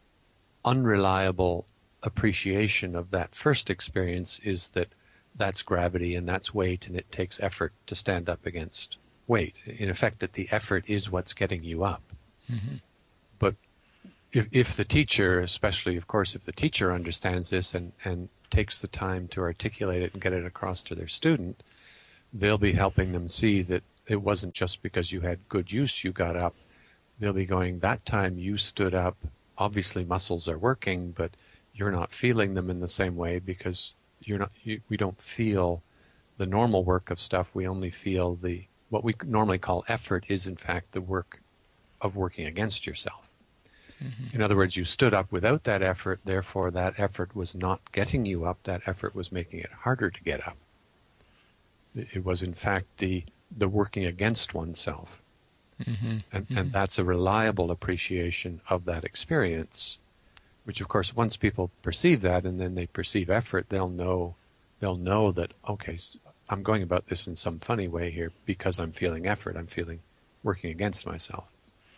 unreliable appreciation of that first experience is that that's gravity and that's weight and it takes effort to stand up against weight. In effect, that the effort is what's getting you up. Mm-hmm. But if, if the teacher, especially, of course, if the teacher understands this and, and takes the time to articulate it and get it across to their student, they'll be helping them see that it wasn't just because you had good use you got up. They'll be going, that time you stood up, obviously muscles are working, but you're not feeling them in the same way because you're not. You, we don't feel the normal work of stuff. We only feel the, what we normally call effort is in fact the work of working against yourself. Mm-hmm. In other words, you stood up without that effort, therefore that effort was not getting you up, that effort was making it harder to get up. It was in fact the the working against oneself. Mm-hmm. And, mm-hmm. and that's a reliable appreciation of that experience, which of course once people perceive that and then they perceive effort, they'll know they'll know that, okay, I'm going about this in some funny way here because I'm feeling effort, I'm feeling working against myself.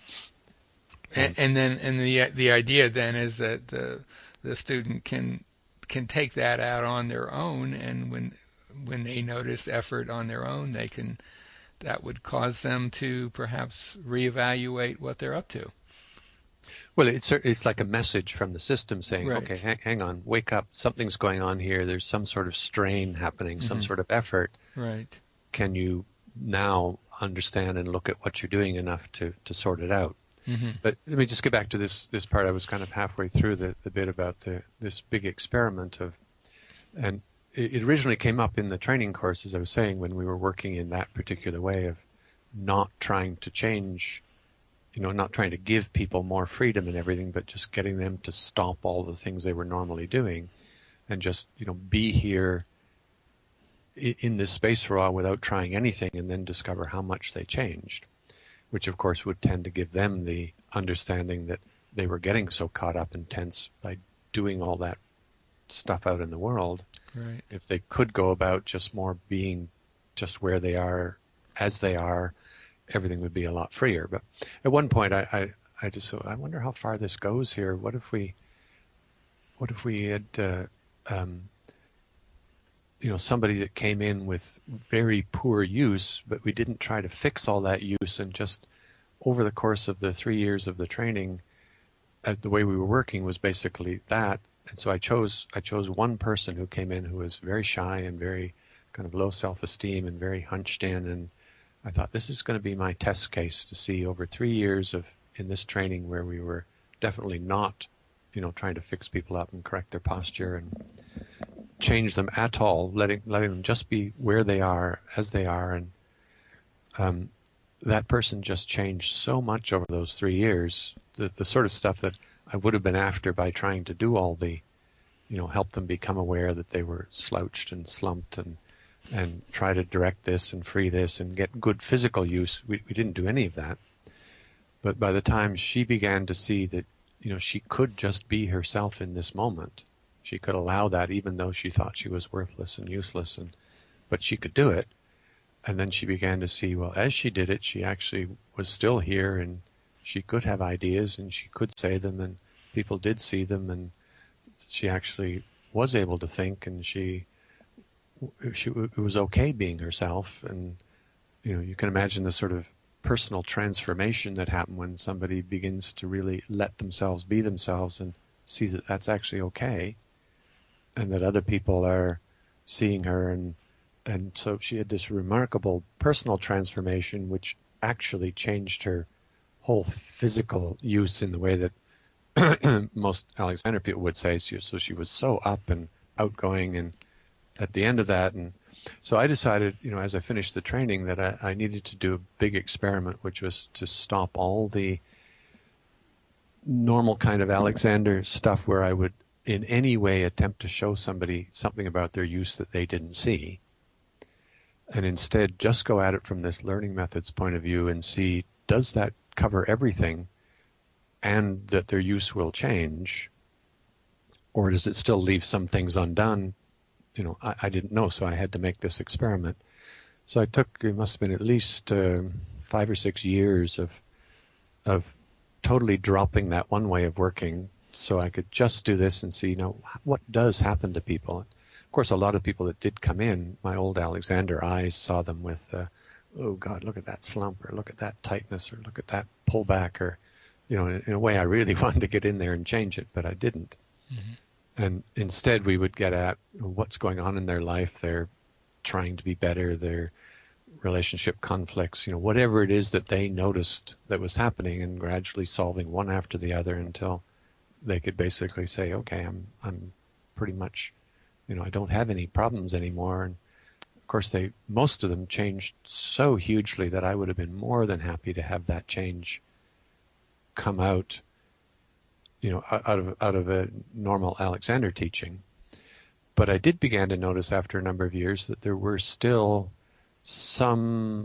And, and then and the the idea then is that the the student can can take that out on their own, and when when they notice effort on their own, they can that would cause them to perhaps reevaluate what they're up to. Well, it's it's like a message from the system saying, right. okay, hang, hang on, wake up, something's going on here. There's some sort of strain happening, mm-hmm. some sort of effort. Right. Can you now understand and look at what you're doing enough to, to sort it out? Mm-hmm. But let me just get back to this this part. I was kind of halfway through the, the bit about the, this big experiment of, and it, it originally came up in the training course, as I was saying, when we were working in that particular way of not trying to change, you know, not trying to give people more freedom and everything, but just getting them to stop all the things they were normally doing and just, you know, be here in, in this space for a while without trying anything and then discover how much they changed. Which, of course, would tend to give them the understanding that they were getting so caught up and tense by doing all that stuff out in the world. Right. If they could go about just more being just where they are, as they are, everything would be a lot freer. But at one point, I, I, I just thought, I wonder how far this goes here. What if we, what if we had, uh, um, you know, somebody that came in with very poor use, but we didn't try to fix all that use, and just over the course of the three years of the training, as the way we were working was basically that. And so I chose I chose one person who came in who was very shy and very kind of low self-esteem and very hunched in, and I thought this is going to be my test case to see over three years of in this training where we were definitely not, you know, trying to fix people up and correct their posture and change them at all, letting letting them just be where they are, as they are. And um, that person just changed so much over those three years, the, the sort of stuff that I would have been after by trying to do all the, you know, help them become aware that they were slouched and slumped and and try to direct this and free this and get good physical use. We, we didn't do any of that. But by the time she began to see that, you know, she could just be herself in this moment, she could allow that even though she thought she was worthless and useless, and but she could do it. And then she began to see, well, as she did it, she actually was still here and she could have ideas and she could say them and people did see them, and she actually was able to think, and she, she it was okay being herself. And you know, you can imagine the sort of personal transformation that happened when somebody begins to really let themselves be themselves and sees that that's actually okay, and that other people are seeing her, and and so she had this remarkable personal transformation which actually changed her whole physical use in the way that most Alexander people would say. So she was so up and outgoing, and at the end of that, and so I decided, you know, as I finished the training, that I, I needed to do a big experiment, which was to stop all the normal kind of Alexander stuff where I would in any way attempt to show somebody something about their use that they didn't see, and instead just go at it from this learning methods point of view and see, does that cover everything and that their use will change, or does it still leave some things undone? You know, I, I didn't know, so I had to make this experiment. So I took, it must have been at least uh, five or six years of of totally dropping that one way of working, so I could just do this and see, you know, what does happen to people. Of course, a lot of people that did come in, my old Alexander eyes saw them with, uh, oh God, look at that slump, or look at that tightness, or look at that pullback, or, you know, in, in a way I really wanted to get in there and change it, but I didn't. Mm-hmm. And instead we would get at what's going on in their life. They're trying to be better, their relationship conflicts, you know, whatever it is that they noticed that was happening, and gradually solving one after the other until they could basically say, okay, I'm I'm pretty much, you know, I don't have any problems anymore. And of course, they most of them changed so hugely that I would have been more than happy to have that change come out, you know, out of out of a normal Alexander teaching. But I did begin to notice after a number of years that there were still some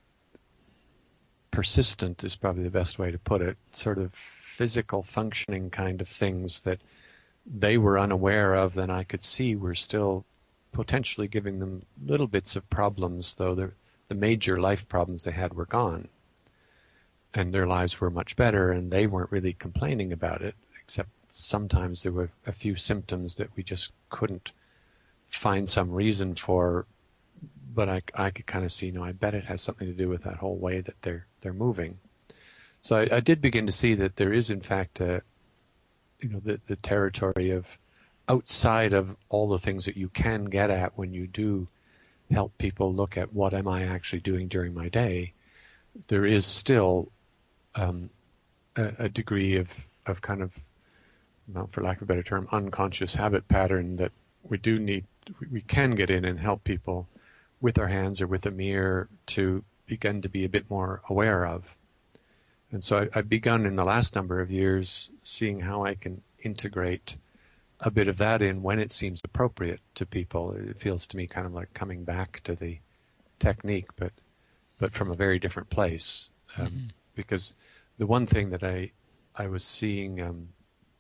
persistent, is probably the best way to put it, sort of physical functioning kind of things that they were unaware of, that I could see were still potentially giving them little bits of problems, though the, the major life problems they had were gone. And their lives were much better, and they weren't really complaining about it, except sometimes there were a few symptoms that we just couldn't find some reason for. But I, I could kind of see, you know, I bet it has something to do with that whole way that they're they're moving. So I, I did begin to see that there is, in fact, a, you know, the, the territory of outside of all the things that you can get at when you do help people look at what am I actually doing during my day. There is still um, a, a degree of, of kind of, well, for lack of a better term, unconscious habit pattern that we do need, we can get in and help people with our hands or with a mirror to begin to be a bit more aware of. And so I, I've begun in the last number of years seeing how I can integrate a bit of that in when it seems appropriate to people. It feels to me kind of like coming back to the technique, but but from a very different place. Um, mm-hmm. Because the one thing that I I was seeing um,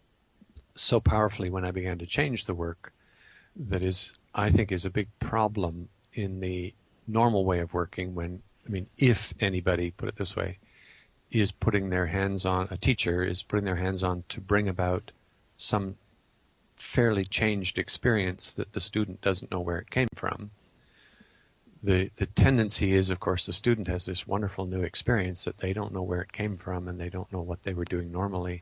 so powerfully when I began to change the work, that is, I think, is a big problem in the normal way of working. When, I mean, if anybody, put it this way, is putting their hands on, a teacher is putting their hands on to bring about some fairly changed experience that the student doesn't know where it came from. The the tendency is, of course, the student has this wonderful new experience that they don't know where it came from, and they don't know what they were doing normally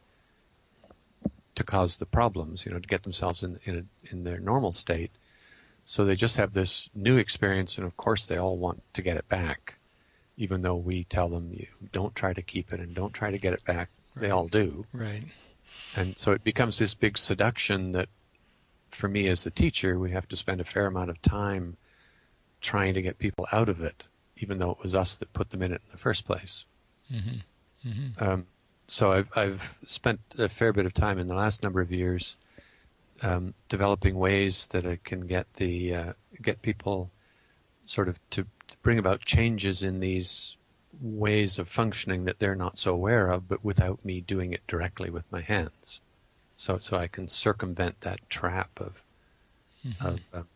to cause the problems, you know, to get themselves in in, a, in their normal state. So they just have this new experience, and of course they all want to get it back, even though we tell them, you don't try to keep it and don't try to get it back. Right. They all do. Right. And so it becomes this big seduction that, for me as the teacher, we have to spend a fair amount of time trying to get people out of it, even though it was us that put them in it in the first place. Mm-hmm. Mm-hmm. Um, so I've, I've spent a fair bit of time in the last number of years um, developing ways that I can get the uh, get people sort of to, to bring about changes in these ways of functioning that they're not so aware of, but without me doing it directly with my hands. So so I can circumvent that trap of mm-hmm. of uh,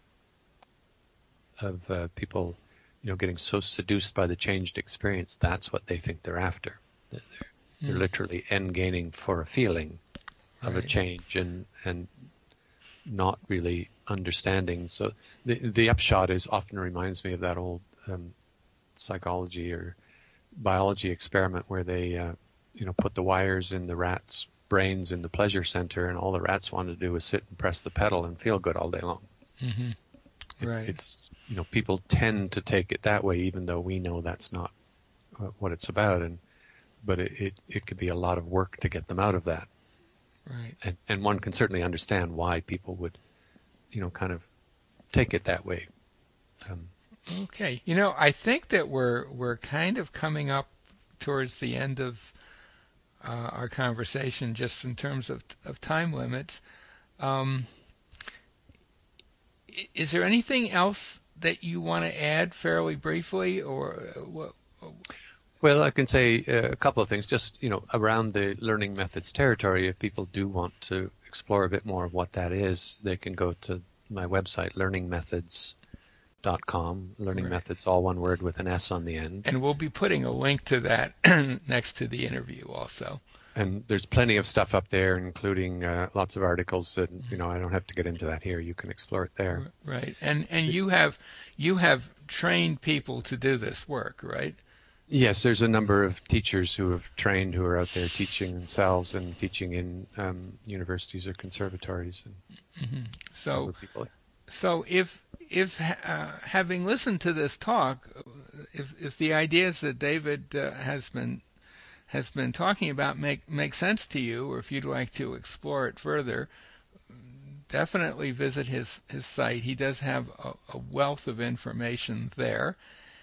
of uh, people, you know, getting so seduced by the changed experience. That's what they think they're after. They're, mm. they're literally end gaining for a feeling of right. a change, and and not really understanding. So the the upshot is often reminds me of that old um, psychology or biology experiment where they, uh, you know, put the wires in the rats' brains in the pleasure center, and all the rats wanted to do was sit and press the pedal and feel good all day long. Mm-hmm. Right. It's, it's, you know, people tend to take it that way, even though we know that's not uh, what it's about. And but it, it, it could be a lot of work to get them out of that. Right. And, and one can certainly understand why people would, you know, kind of take it that way. Um, okay. You know, I think that we're we're kind of coming up towards the end of uh, our conversation, just in terms of of time limits. Um, is there anything else that you want to add fairly briefly, or what? Well, I can say a couple of things. Just, you know, around the learning methods territory, if people do want to explore a bit more of what that is, they can go to my website, learning methods dot com. Learning Right. Methods, all one word with an S on the end. And we'll be putting a link to that next to the interview also. And there's plenty of stuff up there, including uh, lots of articles that, you know, I don't have to get into that here. You can explore it there. Right. And and you have you have trained people to do this work, right? Yes, there's a number of teachers who have trained who are out there teaching themselves and teaching in um, universities or conservatories. And Mm-hmm. So people. so if if uh, having listened to this talk, if if the ideas that David uh, has been has been talking about make make sense to you, or if you'd like to explore it further, definitely visit his his site. He does have a, a wealth of information there,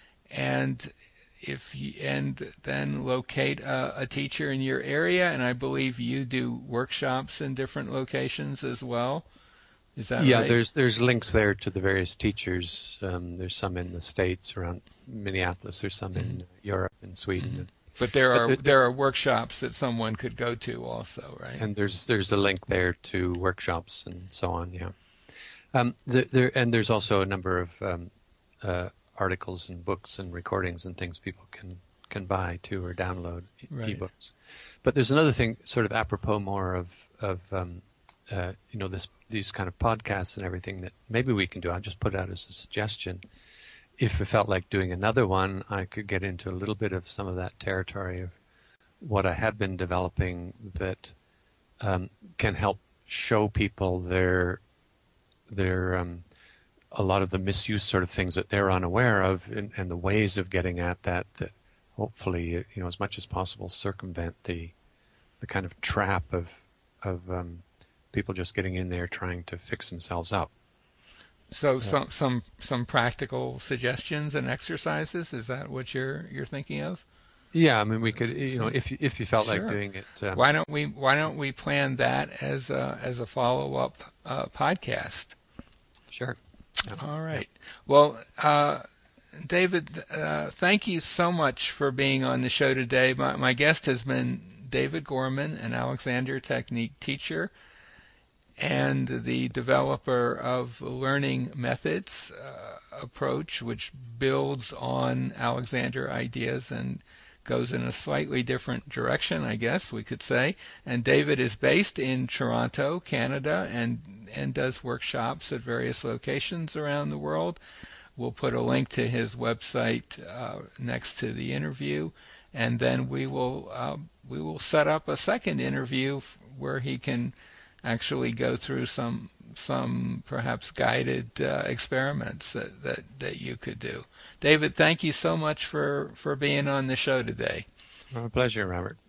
and if you, and then locate a, a teacher in your area. And I believe you do workshops in different locations as well. Is that yeah, right? there's there's links there to the various teachers. Um, there's some in the States around Minneapolis. There's some Mm-hmm. in Europe and Sweden. Mm-hmm. But there But are there- there are workshops that someone could go to also, right? And there's there's a link there to workshops and so on. Yeah. Um, there, there and there's also a number of um, uh, articles and books and recordings and things people can can buy too or download e- Right. ebooks. But there's another thing, sort of apropos more of of um, uh, you know this these kind of podcasts and everything that maybe we can do. I'll just put it out as a suggestion. If it felt like doing another one, I could get into a little bit of some of that territory of what I have been developing that um, can help show people their their um, a lot of the misuse sort of things that they're unaware of, and, and the ways of getting at that that hopefully, you know, as much as possible circumvent the the kind of trap of of um, people just getting in there trying to fix themselves up. So some some some practical suggestions and exercises. Is that what you're you're thinking of? Yeah, I mean, we could, you know, if you, if you felt Sure. like doing it. Um, Why don't we Why don't we plan that as a as a follow up uh, podcast? Sure. All right. Well, uh, David, uh, thank you so much for being on the show today. My, my guest has been David Gorman, an Alexander Technique teacher and the developer of Learning Methods uh, approach, which builds on Alexander ideas and goes in a slightly different direction, I guess we could say. And David is based in Toronto, Canada, and and does workshops at various locations around the world. We'll put a link to his website uh, next to the interview, and then we will uh, we will set up a second interview where he can actually go through some some perhaps guided uh, experiments that, that, that you could do. David, thank you so much for, for being on the show today. My pleasure, Robert.